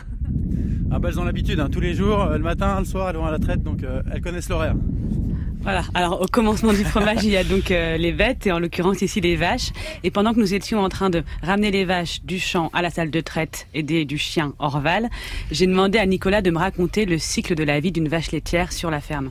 Speaker 13: Ah bah elles ont l'habitude, hein, tous les jours, le matin, le soir, elles vont à la traite, donc euh, elles connaissent l'horaire.
Speaker 9: Voilà, alors au commencement du fromage, il y a donc euh, les bêtes, et en l'occurrence ici les vaches. Et pendant que nous étions en train de ramener les vaches du champ à la salle de traite, aidés du chien Orval, j'ai demandé à Nicolas de me raconter le cycle de la vie d'une vache laitière sur la ferme.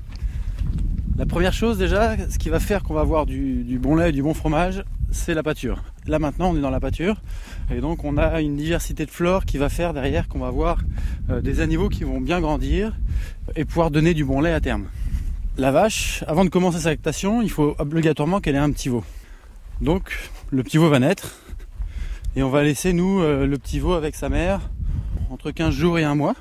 Speaker 13: La première chose déjà, ce qui va faire qu'on va avoir du, du bon lait et du bon fromage, c'est la pâture. Là maintenant, on est dans la pâture, et donc on a une diversité de flore qui va faire derrière qu'on va avoir euh, des animaux qui vont bien grandir et pouvoir donner du bon lait à terme. La vache, avant de commencer sa lactation, il faut obligatoirement qu'elle ait un petit veau. Donc le petit veau va naître et on va laisser nous euh, le petit veau avec sa mère entre quinze jours et un mois.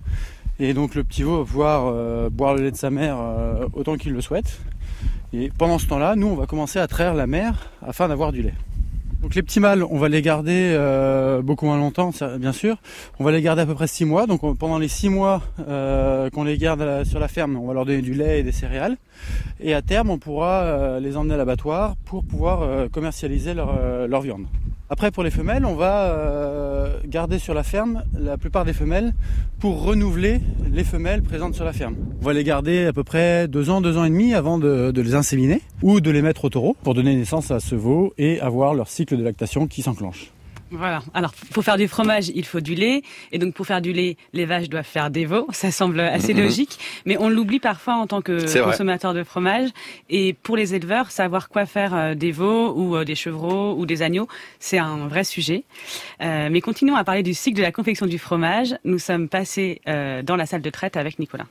Speaker 13: Et donc le petit veau va pouvoir euh, boire le lait de sa mère euh, autant qu'il le souhaite. Et pendant ce temps-là, nous on va commencer à traire la mère afin d'avoir du lait. Donc les petits mâles, on va les garder euh, beaucoup moins longtemps, bien sûr. On va les garder à peu près six mois. Donc on, pendant les six mois euh, qu'on les garde la, sur la ferme, on va leur donner du lait et des céréales. Et à terme, on pourra euh, les emmener à l'abattoir pour pouvoir euh, commercialiser leur, euh, leur viande. Après, pour les femelles, on va euh, garder sur la ferme la plupart des femelles pour renouveler les femelles présentes sur la ferme. On va les garder à peu près deux ans, deux ans et demi avant de, de les inséminer ou de les mettre au taureau pour donner naissance à ce veau et avoir leur cycle de lactation qui s'enclenche.
Speaker 9: Voilà. Alors, pour faire du fromage, il faut du lait. Et donc, pour faire du lait, les vaches doivent faire des veaux. Ça semble assez mmh. logique. Mais on l'oublie parfois en tant que C'est consommateur vrai. de fromage. Et pour les éleveurs, savoir quoi faire des veaux ou des chevreaux ou des agneaux, c'est un vrai sujet. Euh, mais continuons à parler du cycle de la confection du fromage. Nous sommes passés euh, dans la salle de traite avec Nicolas.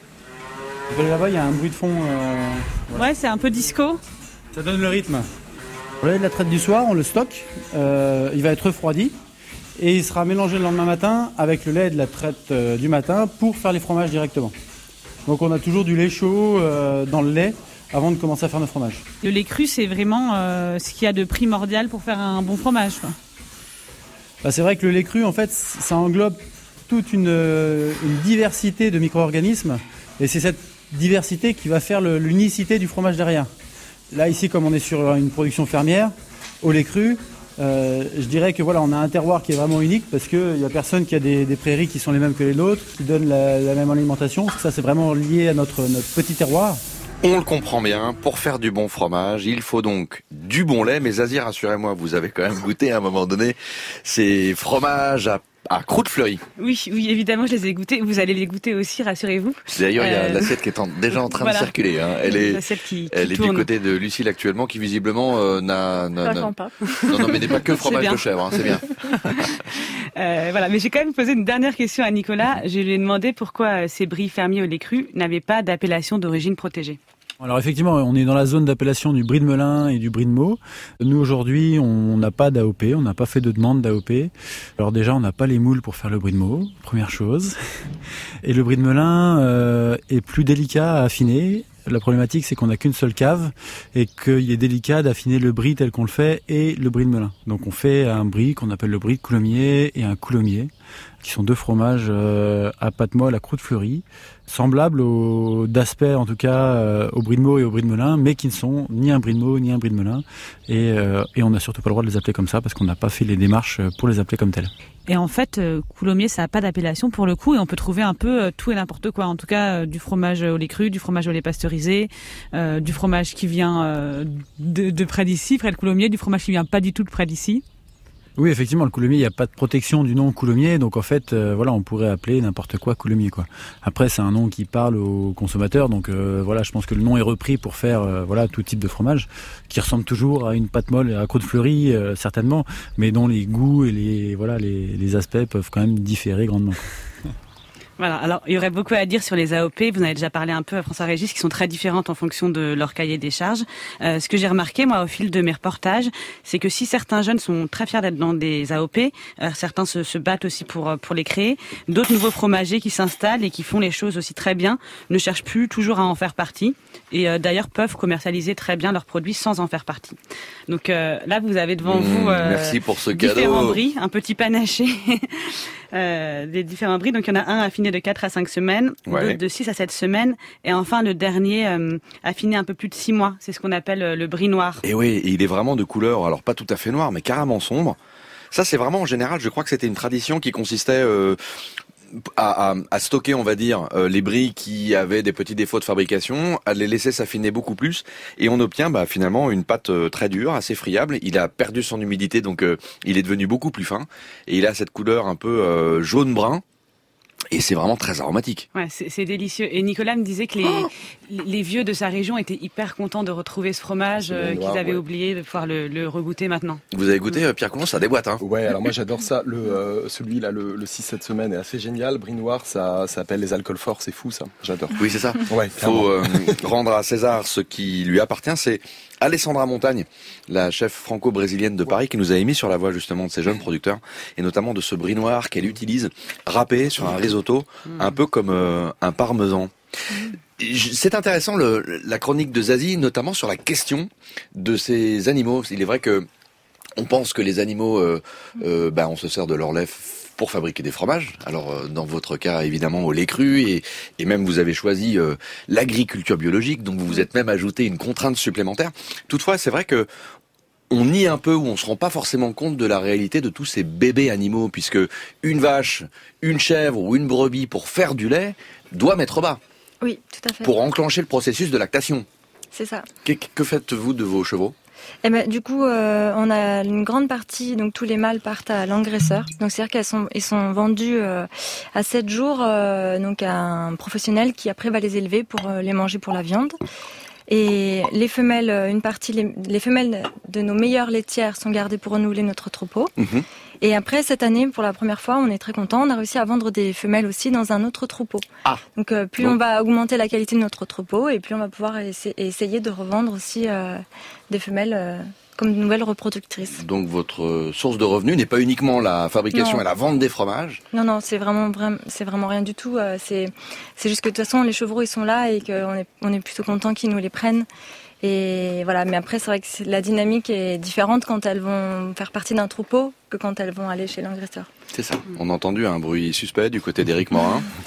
Speaker 13: Là-bas, il y a un bruit de fond. Euh...
Speaker 9: Ouais, ouais c'est un peu disco.
Speaker 13: Ça donne le rythme. Le lait de la traite du soir, on le stocke, euh, il va être refroidi et il sera mélangé le lendemain matin avec le lait de la traite euh, du matin pour faire les fromages directement. Donc on a toujours du lait chaud euh, dans le lait avant de commencer à faire nos fromages.
Speaker 9: Le lait cru, c'est vraiment euh, ce qu'il y a de primordial pour faire un bon fromage, quoi.
Speaker 13: Bah, c'est vrai que le lait cru, en fait, ça englobe toute une, une diversité de micro-organismes et c'est cette diversité qui va faire le, l'unicité du fromage derrière. Là, ici, comme on est sur une production fermière, au lait cru, euh, je dirais que voilà, on a un terroir qui est vraiment unique parce qu'il n'y a personne qui a des, des prairies qui sont les mêmes que les nôtres, qui donnent la, la même alimentation. Ça, c'est vraiment lié à notre, notre petit terroir.
Speaker 7: On le comprend bien, pour faire du bon fromage, il faut donc du bon lait. Mais Zazie, rassurez-moi, vous avez quand même goûté à un moment donné ces fromages à Ah, croûte fleurie.
Speaker 9: Oui, oui, évidemment, je les ai goûtés. Vous allez les goûter aussi, rassurez-vous.
Speaker 7: D'ailleurs, il y a
Speaker 9: Euh,
Speaker 7: l'assiette qui est en- déjà en train
Speaker 9: voilà.
Speaker 7: de circuler. Hein. Elle est,
Speaker 9: L'assiette qui- qui
Speaker 7: elle est du
Speaker 9: tourne.
Speaker 7: côté de Lucille actuellement, qui visiblement euh, n'a, n'a,
Speaker 9: Ça
Speaker 7: n'a-
Speaker 9: sent pas.
Speaker 7: Non, non, mais n'est pas que
Speaker 9: C'est
Speaker 7: fromage
Speaker 9: bien.
Speaker 7: de chèvre. Hein, c'est bien.
Speaker 9: Euh, voilà, mais j'ai quand même posé une dernière question à Nicolas. Je lui ai demandé pourquoi ces bris fermiers au lait cru n'avaient pas d'appellation d'origine protégée.
Speaker 13: Alors effectivement, on est dans la zone d'appellation du brie de Melun et du brie de Meaux. Nous aujourd'hui, on n'a pas d'A O P, on n'a pas fait de demande d'A O P. Alors déjà, on n'a pas les moules pour faire le brie de Meaux, première chose. Et le brie de Melun euh, est plus délicat à affiner. La problématique, c'est qu'on n'a qu'une seule cave et qu'il est délicat d'affiner le brie tel qu'on le fait et le brie de Melun. Donc on fait un brie qu'on appelle le brie de Coulommiers et un Coulommiers, qui sont deux fromages euh, à pâte molle, à croûte fleurie, semblables au, d'aspect en tout cas euh, au brie de Meaux et au brie de Melun, mais qui ne sont ni un brie de Meaux ni un brie de Melun. Et, euh, et on n'a surtout pas le droit de les appeler comme ça parce qu'on n'a pas fait les démarches pour les appeler comme tels.
Speaker 9: Et en fait, euh, Coulommiers, ça n'a pas d'appellation pour le coup, et on peut trouver un peu euh, tout et n'importe quoi. En tout cas, euh, du fromage au lait cru, du fromage au lait pasteurisé, euh, du fromage qui vient euh, de, de près d'ici, près de Coulommiers, du fromage qui vient pas du tout de près d'ici.
Speaker 13: Oui, effectivement, le coulommiers, il n'y a pas de protection du nom coulommiers, donc en fait, euh, voilà, on pourrait appeler n'importe quoi coulommiers, quoi. Après, c'est un nom qui parle aux consommateurs, donc euh, voilà, je pense que le nom est repris pour faire euh, voilà tout type de fromage, qui ressemble toujours à une pâte molle et à croûte fleurie, euh, certainement, mais dont les goûts et les voilà les, les aspects peuvent quand même différer grandement.
Speaker 9: Voilà, alors il y aurait beaucoup à dire sur les A O P, vous en avez déjà parlé un peu à François-Régis, qui sont très différentes en fonction de leur cahier des charges. Euh, ce que j'ai remarqué, moi, au fil de mes reportages, c'est que si certains jeunes sont très fiers d'être dans des A O P, euh, certains se, se battent aussi pour, pour les créer, d'autres nouveaux fromagers qui s'installent et qui font les choses aussi très bien, ne cherchent plus toujours à en faire partie, et euh, d'ailleurs peuvent commercialiser très bien leurs produits sans en faire partie. Donc euh, là, vous avez devant
Speaker 7: Mmh,
Speaker 9: vous euh,
Speaker 7: merci pour ce
Speaker 9: différents
Speaker 7: cadeau.
Speaker 9: bris, un petit panaché euh, des différents bris. Donc il y en a un affiné de quatre à cinq semaines,
Speaker 7: Ouais.
Speaker 9: d'autres de six à sept semaines, et enfin le dernier euh, affiné un peu plus de six mois. C'est ce qu'on appelle euh, le bris noir.
Speaker 7: Et oui, et il est vraiment de couleur, alors pas tout à fait noir, mais carrément sombre. Ça, c'est vraiment en général, je crois que c'était une tradition qui consistait euh, à, à, à stocker, on va dire, euh, les bris qui avaient des petits défauts de fabrication, à les laisser s'affiner beaucoup plus, et on obtient bah, finalement une pâte euh, très dure, assez friable. Il a perdu son humidité, donc euh, il est devenu beaucoup plus fin, et il a cette couleur un peu euh, jaune-brun. Et c'est vraiment très aromatique.
Speaker 9: Ouais, c'est, c'est délicieux. Et Nicolas me disait que les,
Speaker 7: Oh
Speaker 9: les vieux de sa région étaient hyper contents de retrouver ce fromage
Speaker 1: C'est
Speaker 9: euh,
Speaker 1: bien
Speaker 9: qu'ils
Speaker 1: noir,
Speaker 9: avaient
Speaker 1: ouais.
Speaker 9: oublié de pouvoir le, le regoûter maintenant.
Speaker 7: Vous avez goûté, euh, Pierre Coulon, ça déboîte, hein?
Speaker 1: Ouais, alors moi j'adore ça. Le euh, celui là, le, le six sept semaines est assez génial. Brie noir, ça, ça appelle les alcools forts, c'est fou ça. J'adore.
Speaker 7: Oui, c'est ça.
Speaker 1: Ouais,
Speaker 7: Faut euh, rendre à César ce qui lui appartient. C'est Alessandra Montagne, la chef franco-brésilienne de Paris, qui nous a mis sur la voie justement de ces jeunes producteurs, et notamment de ce brie noir qu'elle utilise râpé sur un risotto, un peu comme euh, un parmesan. C'est intéressant le, la chronique de Zazie, notamment sur la question de ces animaux. Il est vrai que on pense que les animaux, euh, euh, bah, on se sert de leur lait pour fabriquer des fromages. Alors euh, dans votre cas évidemment au lait cru, et, et même vous avez choisi euh, l'agriculture biologique, donc vous vous êtes même ajouté une contrainte supplémentaire. Toutefois, c'est vrai que on nie un peu, ou on se rend pas forcément compte de la réalité de tous ces bébés animaux, puisque une vache, une chèvre ou une brebis pour faire du lait doit mettre bas.
Speaker 8: Oui, tout à fait.
Speaker 7: Pour enclencher le processus de lactation.
Speaker 8: C'est ça.
Speaker 7: Que, que faites-vous de vos chevaux ?
Speaker 8: Eh ben, du coup, euh, on a une grande partie, donc tous les mâles partent à l'engraisseur. Donc c'est-à-dire qu'elles sont, ils sont vendus euh, à sept jours, euh, donc à un professionnel qui après va les élever pour euh, les manger pour la viande. Et les femelles, une partie, les, les femelles de nos meilleures laitières sont gardées pour renouveler notre troupeau.
Speaker 7: Mmh.
Speaker 8: Et après, cette année, pour la première fois, on est très content, on a réussi à vendre des femelles aussi dans un autre troupeau.
Speaker 7: Ah.
Speaker 8: Donc euh, plus
Speaker 7: Bon.
Speaker 8: on va augmenter la qualité de notre troupeau, et plus on va pouvoir essa- essayer de revendre aussi euh, des femelles euh, comme de nouvelles reproductrices.
Speaker 7: Donc votre source de revenus n'est pas uniquement la fabrication
Speaker 8: Non.
Speaker 7: et la vente des fromages.
Speaker 8: Non, non, c'est vraiment, vraiment, c'est vraiment rien du tout. euh, C'est, c'est juste que de toute façon, les chevreaux, ils sont là et qu'on est, on est plutôt content qu'ils nous les prennent. Et voilà, mais après, c'est vrai que c'est- la dynamique est différente quand elles vont faire partie d'un troupeau que quand elles vont aller chez l'engraisseur.
Speaker 7: C'est ça. On a entendu un bruit suspect du côté d'Éric Morin.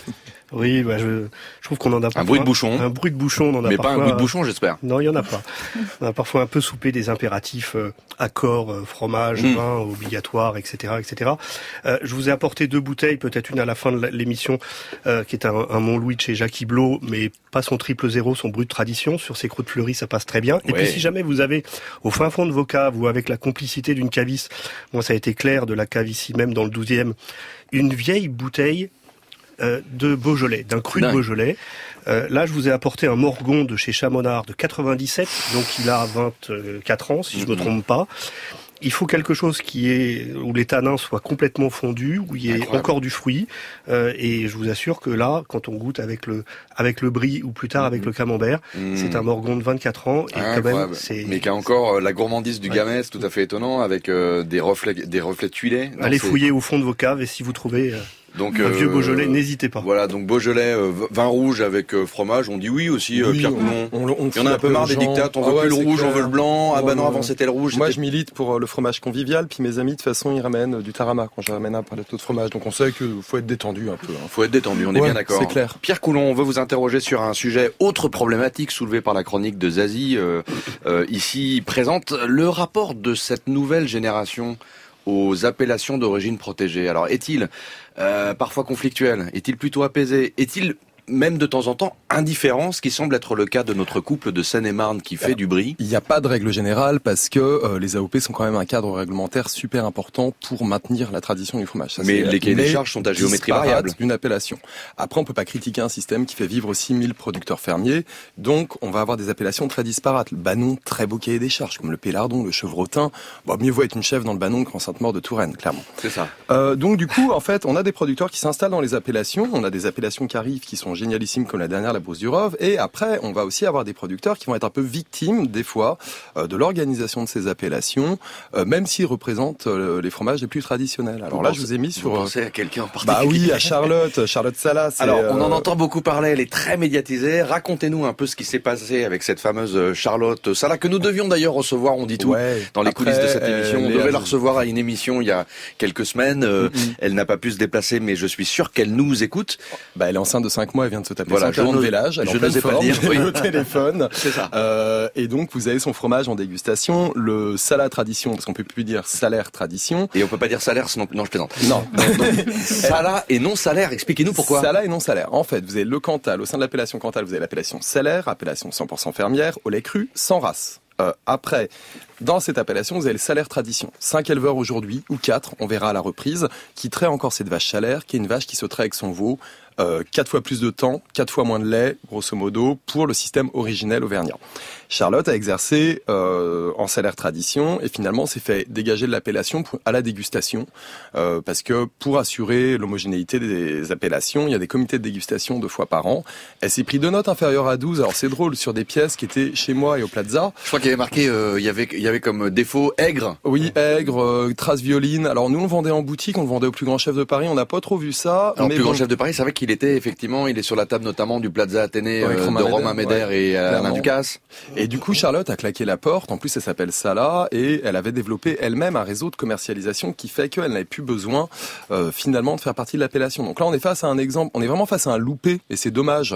Speaker 10: Oui, bah je, je trouve qu'on en a parfois...
Speaker 7: Un bruit de bouchon.
Speaker 10: Un bruit de bouchon, on en a
Speaker 7: Mais
Speaker 10: parfois...
Speaker 7: pas un bruit de bouchon, j'espère.
Speaker 10: Non, il y en a pas. On a parfois un peu soupé des impératifs euh, accord, euh, fromage, mmh. vin, obligatoire, et cetera, et cetera. Euh, je vous ai apporté deux bouteilles, peut-être une à la fin de l'émission, euh, qui est un, un Montlouis de chez Jacques Iblot, mais pas son triple zéro, son brut tradition. Sur ces croûtes fleuries, ça passe très bien. Et ouais. puis si jamais vous avez au fin fond de vos caves ou avec la complicité d'une caviste, moi ça a été clair de la cave ici même dans le douzième, une vieille bouteille euh, de Beaujolais, d'un cru Dingue. de Beaujolais. Euh, là, je vous ai apporté un Morgon de chez Chamonard de quatre-vingt-dix-sept, donc il a vingt-quatre ans, si je ne me trompe pas. Il faut quelque chose qui est où les tanins soient complètement fondus, où il y ait Incroyable. encore du fruit. Euh, et je vous assure que là, quand on goûte avec le avec le brie ou plus tard avec mmh. le camembert, mmh. c'est un Morgon de vingt-quatre ans. Et quand même, c'est...
Speaker 7: Mais qui a encore euh, la gourmandise du ouais. Gamay, tout à fait étonnant, avec euh, des reflets des reflets tuilés.
Speaker 10: Allez fouiller au fond de vos caves et si vous trouvez... Euh... Donc, un euh, vieux Beaujolais, n'hésitez pas.
Speaker 7: Voilà, donc Beaujolais, euh, vin rouge avec euh, fromage, on dit oui aussi, euh, oui, Pierre Coulon. On, on, on Il y en a un peu marre des dictats, on veut ah ouais, plus le rouge, clair. on veut le blanc, ah bah non, avant c'était le rouge.
Speaker 1: Moi
Speaker 7: c'était...
Speaker 1: je milite pour le fromage convivial, puis mes amis de toute façon ils ramènent du tarama quand je ramène un plateau de fromage, donc on sait qu'il faut être détendu un peu. Hein.
Speaker 7: Faut être détendu, on est
Speaker 1: ouais,
Speaker 7: bien d'accord.
Speaker 1: C'est clair.
Speaker 7: Pierre Coulon, on veut vous interroger sur un sujet autre problématique soulevé par la chronique de Zazie, euh, euh, ici présente, le rapport de cette nouvelle génération aux appellations d'origine protégée. Alors, est-il euh, parfois conflictuel ? Est-il plutôt apaisé ? Est-il même de temps en temps indifférent, ce qui semble être le cas de notre couple de Seine-et-Marne qui fait du brie?
Speaker 1: Il n'y a pas de règle générale parce que euh, les A O P sont quand même un cadre réglementaire super important pour maintenir la tradition du fromage. Ça,
Speaker 7: mais les cahiers des charges sont à géométrie variable
Speaker 1: d'une appellation. Après, on peut pas critiquer un système qui fait vivre six mille producteurs fermiers, donc on va avoir des appellations très disparates. Le Banon, très beau cahier des charges, comme le Pélardon, le Chevrotin. Bon, mieux vaut être une chèvre dans le Banon qu'en Sainte-Maure de Touraine, clairement.
Speaker 7: C'est ça.
Speaker 1: Euh, donc du coup, en fait, on a des producteurs qui s'installent dans les appellations. On a des appellations qui arrivent qui sont génialissimes comme la dernière, la Beauce du Rove. Et après, on va aussi avoir des producteurs qui vont être un peu victimes, des fois, euh, de l'organisation de ces appellations, euh, même s'ils représentent euh, les fromages les plus traditionnels. Alors
Speaker 7: vous
Speaker 1: là,
Speaker 7: pensez,
Speaker 1: je vous ai mis sur...
Speaker 7: Vous pensez à quelqu'un en particulier?
Speaker 1: Bah oui, à Charlotte, Charlotte Salas.
Speaker 7: Alors,
Speaker 1: euh...
Speaker 7: on en entend beaucoup parler, elle est très médiatisée. Racontez-nous un peu ce qui s'est passé avec cette fameuse Charlotte Salas, que nous devions d'ailleurs recevoir, on dit tout,
Speaker 1: ouais,
Speaker 7: dans les
Speaker 1: après,
Speaker 7: coulisses de cette émission. On devait
Speaker 1: a...
Speaker 7: la recevoir à une émission il y a quelques semaines. Euh, mm-hmm. Elle n'a pas pu se déplacer, mais je suis sûr qu'elle nous écoute.
Speaker 1: Bah, elle est enceinte de cinq mois, elle vient de se taper
Speaker 7: voilà,
Speaker 1: cent quarante vélages.
Speaker 7: Je n'osais pas dire.
Speaker 1: Oui. Au téléphone.
Speaker 7: C'est ça.
Speaker 1: Euh, et donc, vous avez son fromage en dégustation, le Salas Tradition, parce qu'on peut plus dire salaire tradition.
Speaker 7: Et on peut pas dire salaire, sinon, non, je plaisante.
Speaker 1: Non.
Speaker 7: Salas et non salaire. Expliquez-nous pourquoi.
Speaker 1: Salas et non salaire. En fait, vous avez le Cantal. Au sein de l'appellation Cantal, vous avez l'appellation salaire, appellation cent pour cent fermière, au lait cru, sans race. Euh, après, dans cette appellation, vous avez le salaire tradition. Cinq éleveurs aujourd'hui, ou quatre, on verra à la reprise, qui traient encore cette vache salaire, qui est une vache qui se traite avec son veau, euh, quatre fois plus de temps, quatre fois moins de lait, grosso modo, pour le système originel auvergnat. Charlotte a exercé euh, en salaire tradition et finalement s'est fait dégager de l'appellation à la dégustation euh, parce que pour assurer l'homogénéité des appellations, il y a des comités de dégustation deux fois par an. Elle s'est pris deux notes inférieures à douze. Alors c'est drôle, sur des pièces qui étaient chez moi et au Plaza.
Speaker 7: Je crois qu'il y avait marqué, euh, il y avait, il y avait comme défaut aigre.
Speaker 1: Oui, aigre, euh, trace violine. Alors nous on le vendait en boutique, on le vendait au plus grand chef de Paris. On n'a pas trop vu ça.
Speaker 7: Alors,
Speaker 1: mais
Speaker 7: plus
Speaker 1: bon.
Speaker 7: grand chef de Paris, c'est vrai qu'il était effectivement, il est sur la table notamment du Plaza Athénée
Speaker 1: ouais,
Speaker 7: euh, de Romain Médère
Speaker 1: ouais,
Speaker 7: et Alain Ducasse.
Speaker 1: Et du coup, Charlotte a claqué la porte. En plus, elle s'appelle Salas et elle avait développé elle-même un réseau de commercialisation qui fait qu'elle n'avait plus besoin euh, finalement de faire partie de l'appellation. Donc là, on est face à un exemple, on est vraiment face à un loupé et c'est dommage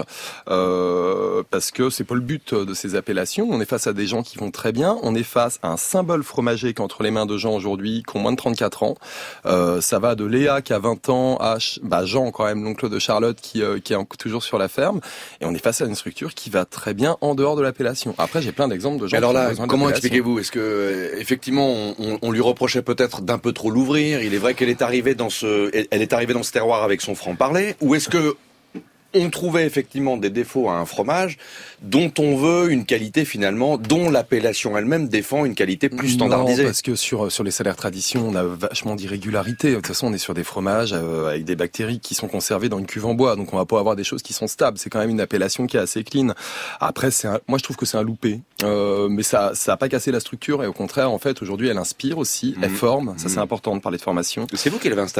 Speaker 1: euh, parce que c'est pas le but de ces appellations. On est face à des gens qui vont très bien. On est face à un symbole fromager qui est entre les mains de gens aujourd'hui qui ont moins de trente-quatre ans. Euh, ça va de Léa qui a vingt ans à bah, Jean quand même, l'oncle de Charlotte qui, euh, qui est toujours sur la ferme. Et on est face à une structure qui va très bien en dehors de l'appellation. Après, j'ai plein d'exemples de gens.
Speaker 7: Alors là,
Speaker 1: qui ont
Speaker 7: comment expliquez-vous? Est-ce que euh, effectivement, on, on, on lui reprochait peut-être d'un peu trop l'ouvrir? Il est vrai qu'elle est arrivée dans ce, elle est arrivée dans ce terroir avec son franc-parler. Ou est-ce que on trouvait effectivement des défauts à un fromage dont on veut une qualité finalement, dont l'appellation elle-même défend une qualité plus standardisée?
Speaker 1: Non, parce que sur sur les salaires tradition, on a vachement d'irrégularité. De toute façon, on est sur des fromages euh, avec des bactéries qui sont conservées dans une cuve en bois, donc on va pas avoir des choses qui sont stables. C'est quand même une appellation qui est assez clean. Après, c'est un, moi je trouve que c'est un loupé, euh, mais ça ça a pas cassé la structure et au contraire, en fait, aujourd'hui, elle inspire aussi, mmh. elle forme. Ça, mmh. c'est important de parler de formation.
Speaker 7: C'est vous qui l'avez installée?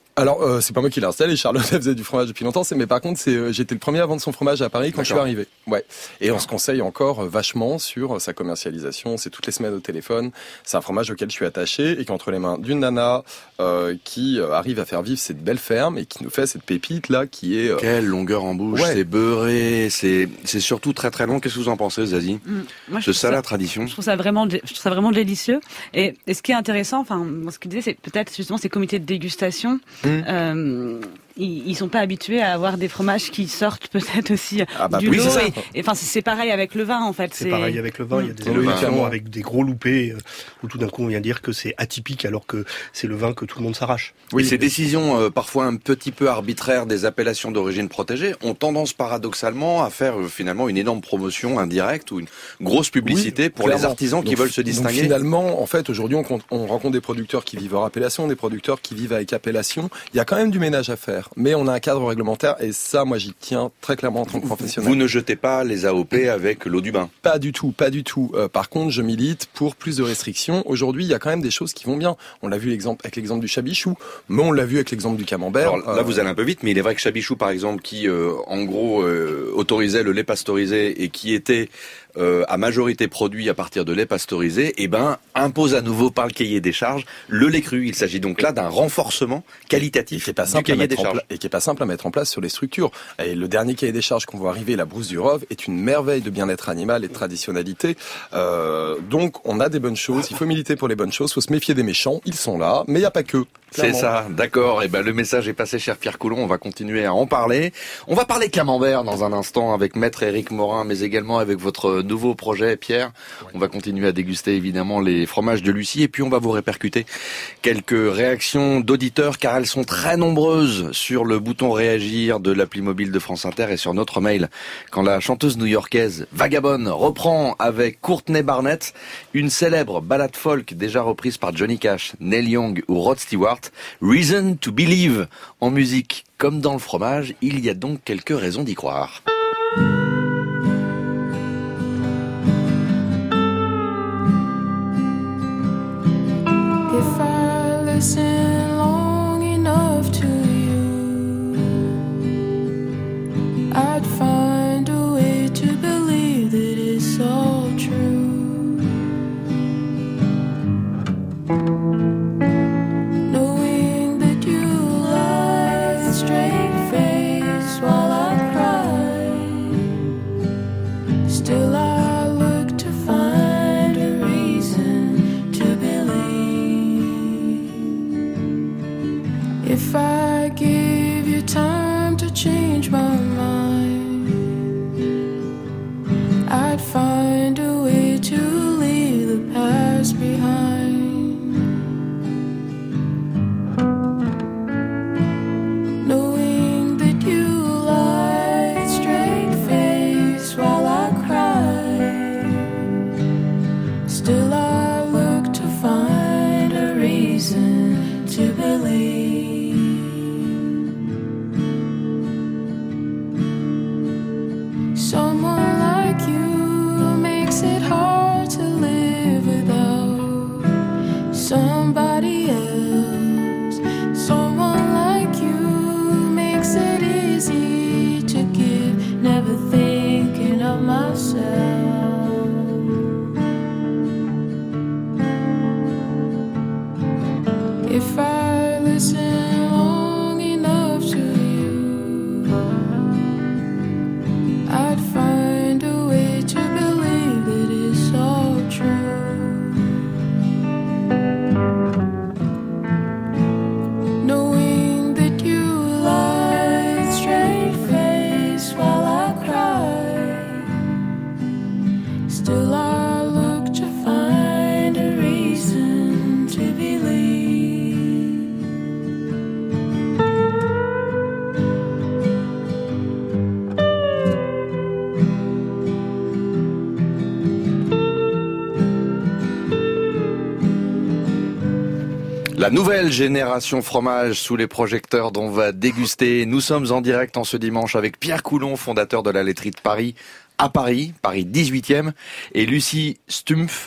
Speaker 1: Alors, euh, c'est pas moi qui l'ai installé. Charlotte elle faisait du fromage depuis longtemps. C'est, mais par contre, c'est, euh, j'étais le premier à vendre son fromage à Paris quand D'accord. je suis arrivé. Ouais. Et on se conseille encore euh, vachement sur euh, sa commercialisation. C'est toutes les semaines au téléphone. C'est un fromage auquel je suis attaché et qui est entre les mains d'une nana euh, qui euh, arrive à faire vivre cette belle ferme et qui nous fait cette pépite là qui est. Euh...
Speaker 7: Quelle longueur en bouche. Ouais. C'est beurré. C'est c'est surtout très très long. Qu'est-ce que vous en pensez, Zazie? mmh. Moi, C'est ça, ça la tradition.
Speaker 9: Je trouve ça vraiment, je trouve ça vraiment délicieux. Et, et ce qui est intéressant, enfin, ce qu'il disait, c'est peut-être justement ces comités de dégustation. Mmh. Euh, ils, ils sont pas habitués à avoir des fromages qui sortent peut-être aussi ah bah, du oui, lot. Et enfin, c'est, c'est pareil avec le vin en fait.
Speaker 10: C'est, c'est pareil avec le vin. Mmh. Il y a des évolutions avec des gros loupés où tout d'un coup on vient dire que c'est atypique alors que c'est le vin que tout le monde s'arrache.
Speaker 7: Oui, ces décisions euh, parfois un petit peu arbitraires des appellations d'origine protégée ont tendance paradoxalement à faire euh, finalement une énorme promotion indirecte ou une grosse publicité oui, pour clairement. les artisans qui donc, veulent se distinguer.
Speaker 1: Donc finalement, en fait, aujourd'hui, on, on rencontre des producteurs qui vivent hors appellation, des producteurs qui vivent avec appellation. Il y a quand même du ménage à faire. Mais on a un cadre réglementaire et ça, moi, j'y tiens très clairement en tant que professionnel.
Speaker 7: Vous ne jetez pas les A O P avec l'eau du bain?
Speaker 1: Pas du tout, pas du tout. Euh, par contre, je milite pour plus de restrictions. Aujourd'hui, il y a quand même des choses qui vont bien. On l'a vu l'exemple, avec l'exemple du chabichou, mais on l'a vu avec l'exemple du camembert.
Speaker 7: Alors, là, euh... vous allez un peu vite, mais il est vrai que chabichou, par exemple, qui, euh, en gros, euh, autorisait le lait pasteurisé et qui était Euh, à majorité produit à partir de lait pasteurisé, eh ben, impose à nouveau par le cahier des charges le lait cru. Il s'agit donc là d'un renforcement qualitatif
Speaker 1: et qui est pas simple du cahier des charges. Pla- et qui est pas simple à mettre en place sur les structures. Et le dernier cahier des charges qu'on voit arriver, la brousse du Rove, est une merveille de bien-être animal et de traditionnalité. Euh, donc, on a des bonnes choses. Il faut militer pour les bonnes choses. Il faut se méfier des méchants. Ils sont là, mais il n'y a pas que.
Speaker 7: Clairement. C'est ça, d'accord. Et ben le message est passé, cher Pierre Coulon. On va continuer à en parler. On va parler camembert dans un instant avec Maître Éric Morin, mais également avec votre nouveau projet, Pierre. On va continuer à déguster évidemment les fromages de Lucie et puis on va vous répercuter quelques réactions d'auditeurs car elles sont très nombreuses sur le bouton réagir de l'appli mobile de France Inter et sur notre mail. Quand la chanteuse new-yorkaise Vagabond reprend avec Courtney Barnett une célèbre ballade folk déjà reprise par Johnny Cash, Neil Young ou Rod Stewart, Reason to Believe. En musique comme dans le fromage, il y a donc quelques raisons d'y croire.
Speaker 14: If I listen long enough to you, I'd find a way to believe that it's all true. If I give you time to change my mind, I'd find a way to leave the past behind. Knowing that you lie straight face while I cry, still I look to find a reason to believe. Someone like you makes it hard to live without somebody else. Someone like you makes it easy to give, never thinking of myself. If I listen long enough to you, I'd find a way to believe that it's all true. Knowing that you lie straight face while I cry, still I look to find a reason to believe.
Speaker 7: La nouvelle génération fromage sous les projecteurs dont on va déguster. Nous sommes en direct en ce dimanche avec Pierre Coulon, fondateur de la laiterie de Paris, à Paris, Paris dix-huitième, et Lucie Stumpf,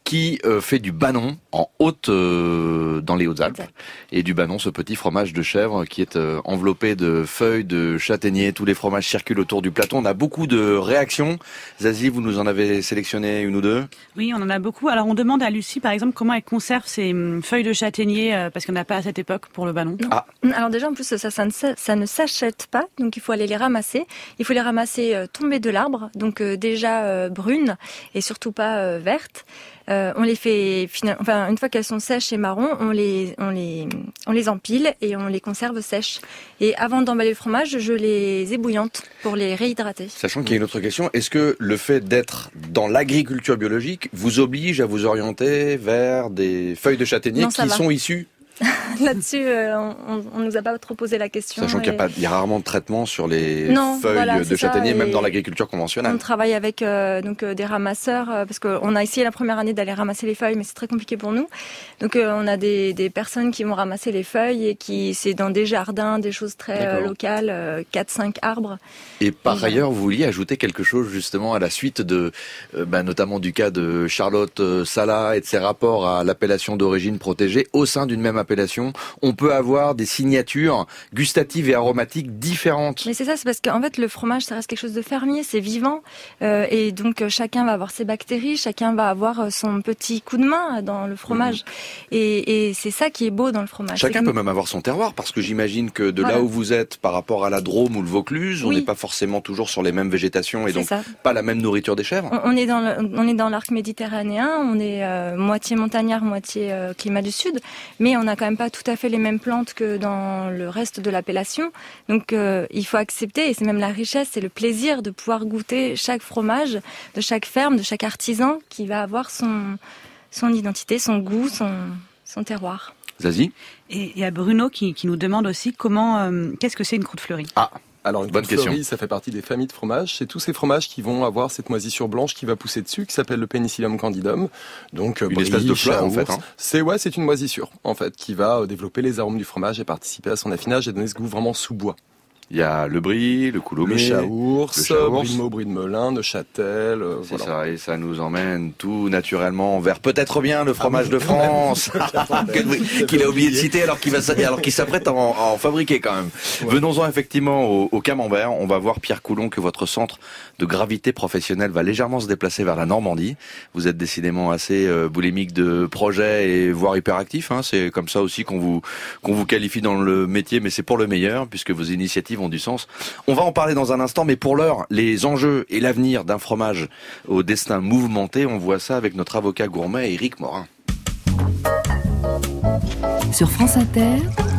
Speaker 7: qui euh, fait du Banon en haute, euh, dans les Hautes-Alpes.
Speaker 8: Exact.
Speaker 7: Et du Banon, ce petit fromage de chèvre qui est euh, enveloppé de feuilles de châtaignier. Tous les fromages circulent autour du plateau. On a beaucoup de réactions. Zazie, vous nous en avez sélectionné une ou deux?
Speaker 9: Oui, on en a beaucoup. Alors on demande à Lucie, par exemple, comment elle conserve ses hum, feuilles de châtaignier, euh, parce qu'on n'a pas à cette époque pour le Banon.
Speaker 7: Ah.
Speaker 8: Alors déjà, en plus, ça, ça, ne, ça ne s'achète pas, donc il faut aller les ramasser. Il faut les ramasser euh, tombées de l'arbre, donc euh, déjà euh, brunes et surtout pas euh, vertes. Euh, on les fait, enfin, une fois qu'elles sont sèches et marron, on les, on les, on les empile et on les conserve sèches. Et avant d'emballer le fromage, je les ébouillante pour les réhydrater.
Speaker 7: Sachant qu'il y a une autre question, est-ce que le fait d'être dans l'agriculture biologique vous oblige à vous orienter vers des feuilles de châtaignier
Speaker 8: Non,
Speaker 7: qui
Speaker 8: va.
Speaker 7: sont issues?
Speaker 8: Là-dessus, euh, on, on nous a pas trop posé la question.
Speaker 7: Sachant
Speaker 8: et...
Speaker 7: qu'il y a pas, il y a rarement de traitement sur les
Speaker 8: non,
Speaker 7: feuilles
Speaker 8: voilà,
Speaker 7: de
Speaker 8: c'est
Speaker 7: châtaignier,
Speaker 8: ça,
Speaker 7: même
Speaker 8: et
Speaker 7: dans l'agriculture conventionnelle.
Speaker 8: On travaille avec euh, donc euh, des ramasseurs euh, parce qu'on a essayé la première année d'aller ramasser les feuilles, mais c'est très compliqué pour nous. Donc euh, on a des, des personnes qui vont ramasser les feuilles et qui c'est dans des jardins, des choses très euh, locales, euh, quatre cinq arbres.
Speaker 7: Et par
Speaker 8: et
Speaker 7: ailleurs, vous vouliez ajouter quelque chose justement à la suite de, euh, bah, notamment du cas de Charlotte euh, Sala et de ses rapports à l'appellation d'origine protégée. Au sein d'une même appellation, on peut avoir des signatures gustatives et aromatiques différentes.
Speaker 8: Mais c'est ça, c'est parce qu'en fait le fromage ça reste quelque chose de fermier, c'est vivant euh, et donc euh, chacun va avoir ses bactéries, chacun va avoir euh, son petit coup de main dans le fromage mmh. et, et c'est ça qui est beau dans le fromage.
Speaker 7: Chacun
Speaker 8: que...
Speaker 7: peut même avoir son terroir parce que j'imagine que de
Speaker 8: voilà.
Speaker 7: là où vous êtes par rapport à la Drôme ou le Vaucluse, oui. on n'est pas forcément toujours sur les mêmes végétations et
Speaker 8: c'est
Speaker 7: donc
Speaker 8: ça.
Speaker 7: pas la même nourriture des chèvres.
Speaker 8: On, on est dans le, on est dans l'arc méditerranéen, on est euh, moitié montagnard, moitié euh, climat du sud, mais on n'a quand même pas tout à fait les mêmes plantes que dans le reste de l'appellation. Donc euh, il faut accepter, et c'est même la richesse, c'est le plaisir de pouvoir goûter chaque fromage de chaque ferme, de chaque artisan qui va avoir son, son identité, son goût, son, son terroir.
Speaker 7: Zazie ?
Speaker 9: Et il y a Bruno qui, qui nous demande aussi comment, euh, qu'est-ce que c'est une croûte fleurie ?
Speaker 7: Ah.
Speaker 1: Alors une
Speaker 7: bonne
Speaker 1: croûte fleurie,
Speaker 7: question.
Speaker 1: Ça fait partie des familles de fromages. C'est tous ces fromages qui vont avoir cette moisissure blanche qui va pousser dessus, qui s'appelle le Penicillium candidum. Donc
Speaker 7: une
Speaker 1: brie,
Speaker 7: espèce de fleur en fait. Hein.
Speaker 1: C'est ouais, c'est une moisissure en fait qui va développer les arômes du fromage et participer à son affinage et donner ce goût vraiment sous-bois.
Speaker 7: Il y a le brie, le coulommiers,
Speaker 1: le chaours,
Speaker 7: le chaours.
Speaker 1: brie de Meaux, brie de Melun, Neuchâtel. Euh,
Speaker 7: c'est
Speaker 1: voilà.
Speaker 7: ça, et ça nous emmène tout naturellement vers peut-être bien le fromage ah, de France qu'il a oublié de citer alors qu'il va alors qu'il s'apprête à en, à en fabriquer quand même. Ouais. Venons-en effectivement au, au camembert. On va voir Pierre Coulon que votre centre de gravité professionnelle va légèrement se déplacer vers la Normandie. Vous êtes décidément assez euh, boulimique de projets et voire hyperactif. Hein. C'est comme ça aussi qu'on vous qu'on vous qualifie dans le métier, mais c'est pour le meilleur puisque vos initiatives ont du sens. On va en parler dans un instant, mais pour l'heure, les enjeux et l'avenir d'un fromage au destin mouvementé, on voit ça avec notre avocat gourmet Éric Morin.
Speaker 11: Sur France Inter,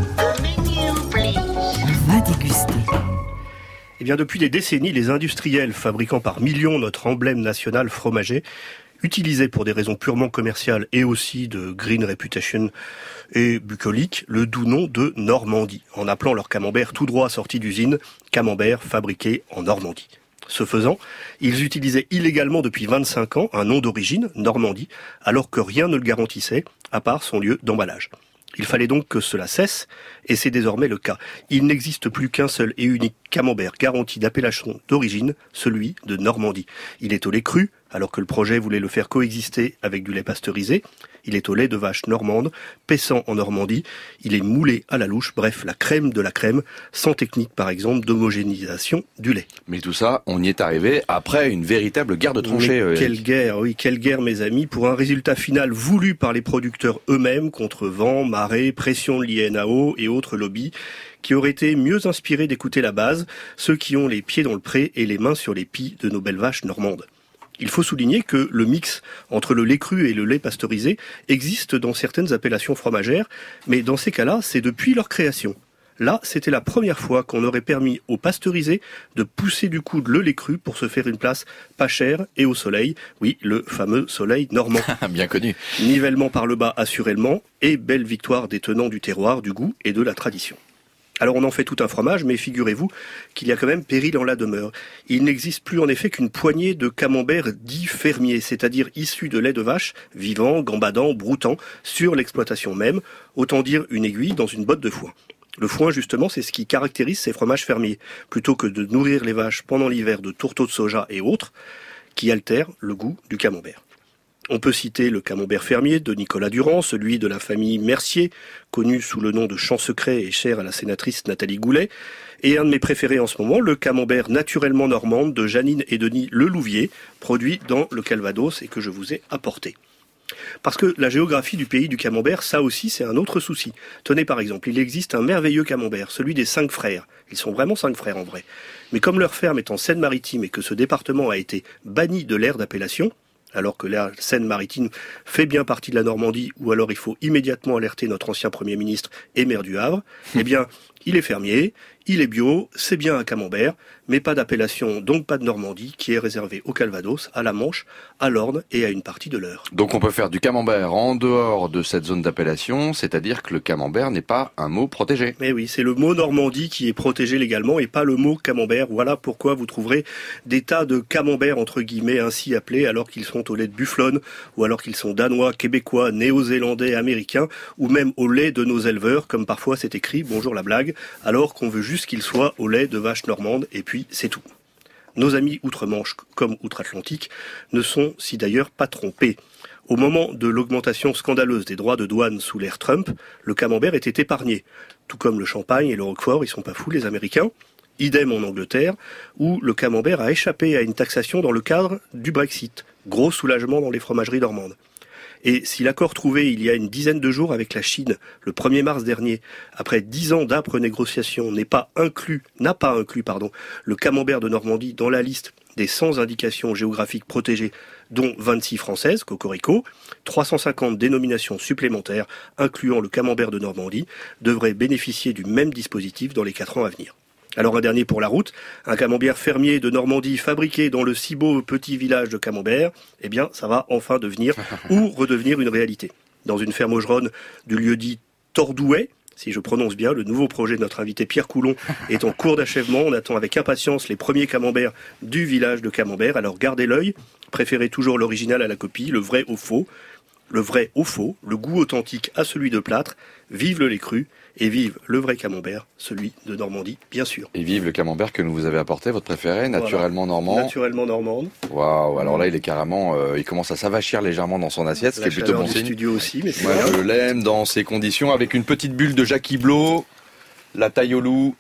Speaker 11: on va déguster.
Speaker 10: Eh bien, depuis des décennies, les industriels fabriquant par millions notre emblème national fromager utilisé pour des raisons purement commerciales et aussi de green reputation et bucolique, le doux nom de Normandie, en appelant leur camembert tout droit sorti d'usine, camembert fabriqué en Normandie. Ce faisant, ils utilisaient illégalement depuis vingt-cinq ans un nom d'origine, Normandie, alors que rien ne le garantissait, à part son lieu d'emballage. Il fallait donc que cela cesse, et c'est désormais le cas. Il n'existe plus qu'un seul et unique camembert garanti d'appellation d'origine, celui de Normandie. Il est au lait cru, alors que le projet voulait le faire coexister avec du lait pasteurisé. Il est au lait de vache normande, paissant en Normandie. Il est moulé à la louche, bref, la crème de la crème, sans technique par exemple d'homogénéisation du lait.
Speaker 7: Mais tout ça, on y est arrivé après une véritable guerre de tranchées.
Speaker 10: Euh, quelle guerre, oui, quelle guerre mes amis, pour un résultat final voulu par les producteurs eux-mêmes contre vent, marée, pression de l'I N A O et autres lobbies, qui auraient été mieux inspirés d'écouter la base, ceux qui ont les pieds dans le pré et les mains sur les pies de nos belles vaches normandes. Il faut souligner que le mix entre le lait cru et le lait pasteurisé existe dans certaines appellations fromagères, mais dans ces cas-là, c'est depuis leur création. Là, c'était la première fois qu'on aurait permis aux pasteurisés de pousser du coude le lait cru pour se faire une place pas chère et au soleil. Oui, le fameux soleil normand.
Speaker 7: Bien connu.
Speaker 10: Nivellement par le bas assurément, et belle victoire des tenants du terroir, du goût et de la tradition. Alors on en fait tout un fromage, mais figurez-vous qu'il y a quand même péril en la demeure. Il n'existe plus en effet qu'une poignée de camemberts dits fermiers, c'est-à-dire issus de lait de vache, vivant, gambadant, broutant, sur l'exploitation même, autant dire une aiguille dans une botte de foin. Le foin, justement, c'est ce qui caractérise ces fromages fermiers, plutôt que de nourrir les vaches pendant l'hiver de tourteaux de soja et autres, qui altèrent le goût du camembert. On peut citer le camembert fermier de Nicolas Durand, celui de la famille Mercier, connu sous le nom de Champ Secret et cher à la sénatrice Nathalie Goulet, et un de mes préférés en ce moment, le camembert naturellement normande de Janine et Denis Lelouvier, produit dans le Calvados et que je vous ai apporté. Parce que la géographie du pays du camembert, ça aussi, c'est un autre souci. Tenez par exemple, il existe un merveilleux camembert, celui des cinq frères. Ils sont vraiment cinq frères en vrai. Mais comme leur ferme est en Seine-Maritime et que ce département a été banni de l'aire d'appellation, alors que la Seine-Maritime fait bien partie de la Normandie, ou alors il faut immédiatement alerter notre ancien Premier ministre et maire du Havre, eh bien, il est fermier, il est bio, c'est bien un camembert, mais pas d'appellation, donc pas de Normandie, qui est réservé au Calvados, à la Manche, à l'Orne et à une partie de l'Eure.
Speaker 7: Donc on peut faire du camembert en dehors de cette zone d'appellation, c'est-à-dire que le camembert n'est pas un mot protégé.
Speaker 10: Mais oui, c'est le mot Normandie qui est protégé légalement et pas le mot camembert. Voilà pourquoi vous trouverez des tas de camemberts entre guillemets ainsi appelés alors qu'ils sont au lait de bufflonne ou alors qu'ils sont danois, québécois, néo-zélandais, américains ou même au lait de nos éleveurs comme parfois c'est écrit, bonjour la blague, alors qu'on veut juste qu'ils soient au lait de vache normande et puis c'est tout. Nos amis outre-Manche comme outre-Atlantique ne sont si d'ailleurs pas trompés. Au moment de l'augmentation scandaleuse des droits de douane sous l'ère Trump, le camembert était épargné. Tout comme le champagne et le roquefort, ils sont pas fous les Américains. Idem en Angleterre, où le camembert a échappé à une taxation dans le cadre du Brexit. Gros soulagement dans les fromageries normandes. Et si l'accord trouvé il y a une dizaine de jours avec la Chine, le premier mars dernier, après dix ans d'âpres négociations, n'est pas inclus, n'a pas inclus, pardon, le camembert de Normandie dans la liste des cent indications géographiques protégées, dont vingt-six françaises, cocorico, trois cent cinquante dénominations supplémentaires, incluant le camembert de Normandie, devraient bénéficier du même dispositif dans les quatre ans à venir. Alors un dernier pour la route, un camembert fermier de Normandie fabriqué dans le si beau petit village de Camembert, eh bien ça va enfin devenir ou redevenir une réalité. Dans une ferme augeronne du lieu-dit Tordouet, si je prononce bien, le nouveau projet de notre invité Pierre Coulon est en cours d'achèvement. On attend avec impatience les premiers camemberts du village de Camembert. Alors gardez l'œil, préférez toujours l'original à la copie, le vrai au faux, le vrai au faux, le goût authentique à celui de plâtre, vive le lait cru. Et vive le vrai camembert, celui de Normandie, bien sûr.
Speaker 7: Et vive le camembert que nous vous avez apporté, votre préféré, naturellement
Speaker 10: voilà.
Speaker 7: normand.
Speaker 10: Naturellement normande.
Speaker 7: Waouh, alors là il est carrément, euh, il commence à s'avachir légèrement dans son assiette, ce qui est plutôt bon signe.
Speaker 10: Studio aussi, mais c'est
Speaker 7: Moi
Speaker 10: bien.
Speaker 7: je l'aime dans ces conditions, avec une petite bulle de Jackie Blot, la taille au loup.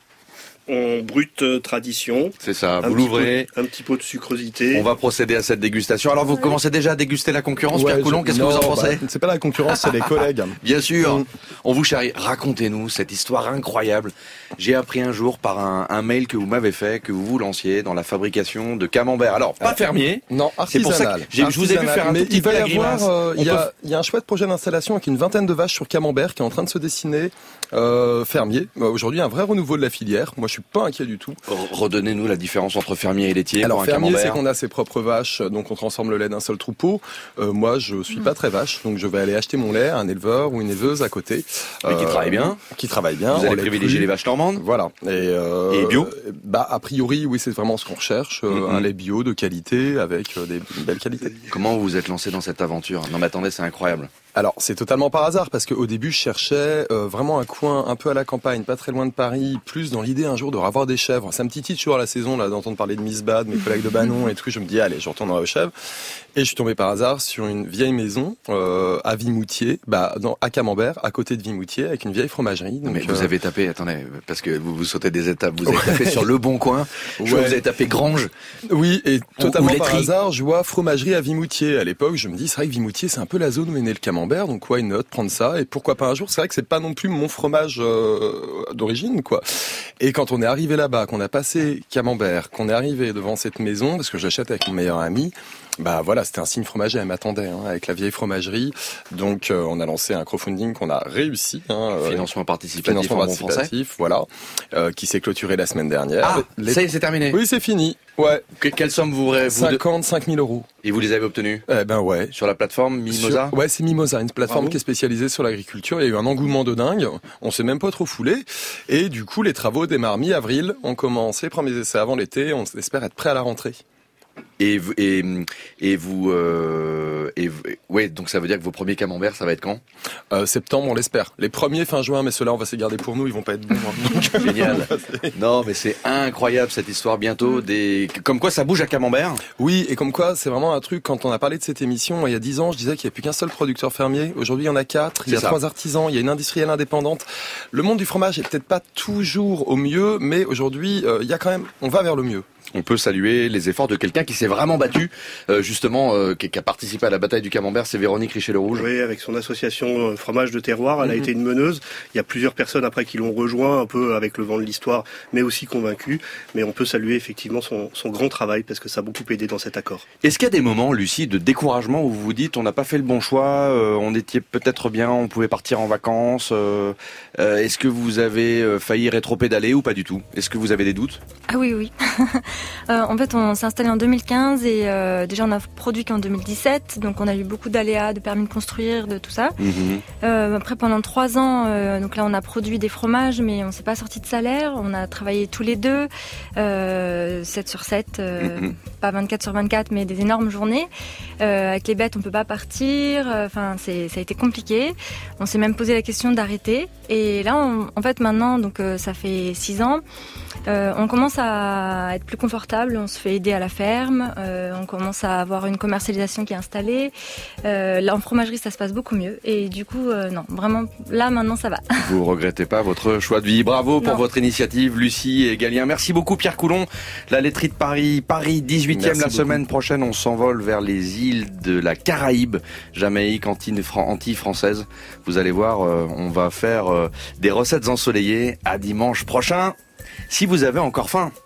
Speaker 10: En brute euh, tradition.
Speaker 7: C'est ça, vous l'ouvrez.
Speaker 10: Un petit pot de sucrosité.
Speaker 7: On va procéder à cette dégustation. Alors vous commencez déjà à déguster la concurrence, ouais, Pierre Coulon, qu'est-ce que vous en pensez?
Speaker 1: bah, C'est pas la concurrence, c'est les collègues.
Speaker 7: Bien sûr, mmh. On vous charrie. Racontez-nous cette histoire incroyable. J'ai appris un jour par un, un mail que vous m'avez fait que vous vous lanciez dans la fabrication de camembert. Alors, pas fermier.
Speaker 1: Non, artisanal.
Speaker 7: C'est pour ça que j'ai, je vous ai vu faire un tout petit peu la grimace.
Speaker 1: Euh, il, y a, il y a un chouette projet d'installation avec une vingtaine de vaches sur camembert qui est en train de se dessiner. Euh, fermier. Aujourd'hui, un vrai renouveau de la filière. Moi, je suis pas inquiet du tout.
Speaker 7: Redonnez-nous la différence entre fermier et laitier.
Speaker 1: Alors,
Speaker 7: pour un
Speaker 1: fermier,
Speaker 7: camembert.
Speaker 1: c'est qu'on a ses propres vaches, donc on transforme le lait d'un seul troupeau. Euh, moi, je suis pas très vache, donc je vais aller acheter mon lait à un éleveur ou une éleveuse à côté.
Speaker 7: Mais euh, qui travaille bien.
Speaker 1: Qui travaille bien.
Speaker 7: Vous allez privilégier les vaches normandes.
Speaker 1: Voilà. Et, euh,
Speaker 7: et bio.
Speaker 1: Bah, a priori, oui, c'est vraiment ce qu'on recherche. Mm-hmm. Un lait bio de qualité avec des belles qualités.
Speaker 7: Comment vous vous êtes lancé dans cette aventure? Non, mais attendez, c'est incroyable.
Speaker 1: Alors, c'est totalement par hasard, parce qu'au début, je cherchais euh, vraiment un coin un peu à la campagne, pas très loin de Paris, plus dans l'idée un jour de revoir des chèvres. Ça me titille toujours à la saison, là, d'entendre parler de Miss Bad, mes collègues de Banon et tout. Je me dis, allez, je retournerai aux chèvres. Et je suis tombé par hasard sur une vieille maison euh, à Vimoutier, bah, dans, à Camembert, à côté de Vimoutier, avec une vieille fromagerie. Donc,
Speaker 7: mais vous
Speaker 1: euh...
Speaker 7: avez tapé, attendez, parce que vous, vous sautez des étapes, vous avez ouais. tapé sur Le Bon Coin, je ouais. vois, vous avez tapé Grange.
Speaker 1: Oui, et totalement
Speaker 7: ou, ou
Speaker 1: par hasard, je vois fromagerie à Vimoutier. À l'époque, je me dis, c'est vrai que Vimoutier, c'est un peu la zone où est né le camembert, donc why not prendre ça, et pourquoi pas un jour. C'est vrai que c'est pas non plus mon fromage euh, d'origine, quoi. Et quand on est arrivé là-bas, qu'on a passé Camembert, qu'on est arrivé devant cette maison, parce que je l'achète avec mon meilleur ami, bah voilà, c'était un signe fromager, elle m'attendait hein, avec la vieille fromagerie. Donc euh, on a lancé un crowdfunding qu'on a réussi. Hein,
Speaker 7: financement participatif,
Speaker 1: financement
Speaker 7: en
Speaker 1: participatif,
Speaker 7: bon
Speaker 1: voilà, euh, qui s'est clôturé la semaine dernière.
Speaker 7: Ah,
Speaker 1: les...
Speaker 7: ça y est, c'est terminé.
Speaker 1: Oui, c'est fini. Ouais.
Speaker 7: Que, quelle somme vous, vous
Speaker 1: cinquante-cinq mille euros.
Speaker 7: Et vous les avez obtenus?
Speaker 1: Eh ben ouais.
Speaker 7: Sur la plateforme Mimosa?
Speaker 1: Sur... Ouais, c'est Mimosa, une plateforme
Speaker 7: Bravo.
Speaker 1: qui est spécialisée sur l'agriculture. Il y a eu un engouement de dingue. On s'est même pas trop foulé. Et du coup, les travaux démarrent mi-avril. On commence les premiers essais avant l'été. On espère être prêt à la rentrée.
Speaker 7: Et et et vous euh, et ouais, donc ça veut dire que vos premiers camemberts, ça va être quand?
Speaker 1: euh, Septembre, on l'espère. Les premiers fin juin, mais ceux-là on va se les garder pour nous, ils vont pas être bons. Hein.
Speaker 7: Génial. Non, mais c'est incroyable cette histoire. Bientôt des, comme quoi ça bouge à Camembert.
Speaker 1: Oui, et comme quoi c'est vraiment un truc. Quand on a parlé de cette émission il y a dix ans, je disais qu'il n'y a plus qu'un seul producteur fermier. Aujourd'hui, il y en a quatre. Il y a trois artisans. Il y a une industrielle indépendante. Le monde du fromage est peut-être pas toujours au mieux, mais aujourd'hui, euh, il y a quand même, on va vers le mieux.
Speaker 7: On peut saluer les efforts de quelqu'un qui s'est vraiment battu, euh, justement, euh, qui, qui a participé à la bataille du Camembert, c'est Véronique Richer-le-Rouge.
Speaker 10: Oui, avec son association Fromage de Terroir, elle
Speaker 7: mmh.
Speaker 10: a été une meneuse. Il y a plusieurs personnes après qui l'ont rejoint, un peu avec le vent de l'histoire, mais aussi convaincue. Mais on peut saluer effectivement son, son grand travail, parce que ça a beaucoup aidé dans cet accord.
Speaker 7: Est-ce qu'il y a des moments, Lucie, de découragement où vous vous dites on n'a pas fait le bon choix, euh, on était peut-être bien, on pouvait partir en vacances, euh, euh, est-ce que vous avez failli rétro-pédaler ou pas du tout? Est-ce que vous avez des doutes?
Speaker 8: Ah oui, oui. euh, en fait, on s'est installé en deux mille quinze et euh, déjà on a produit qu'en deux mille dix-sept, donc on a eu beaucoup d'aléas, de permis de construire, de tout ça. Mmh. Euh, après, pendant trois ans, euh, donc là on a produit des fromages, mais on s'est pas sorti de salaire. On a travaillé tous les deux, euh, sept sur sept, euh, mmh. pas vingt-quatre sur vingt-quatre, mais des énormes journées. Euh, avec les bêtes, on peut pas partir. Enfin, c'est, ça a été compliqué. On s'est même posé la question d'arrêter. Et là, on, en fait, maintenant, donc euh, ça fait six ans. Euh, on commence à être plus confortable, on se fait aider à la ferme, euh, on commence à avoir une commercialisation qui est installée. Euh, là, en fromagerie, ça se passe beaucoup mieux. Et du coup, euh, non, vraiment, là, maintenant, ça va.
Speaker 7: Vous regrettez pas votre choix de vie. Bravo pour non. votre initiative, Lucie et Galien. Merci beaucoup, Pierre Coulon. La laiterie de Paris, Paris dix-huitième. La beaucoup. Semaine prochaine, on s'envole vers les îles de la Caraïbe, Jamaïque, Antilles françaises. Vous allez voir, euh, on va faire euh, des recettes ensoleillées à dimanche prochain. Si vous avez encore faim.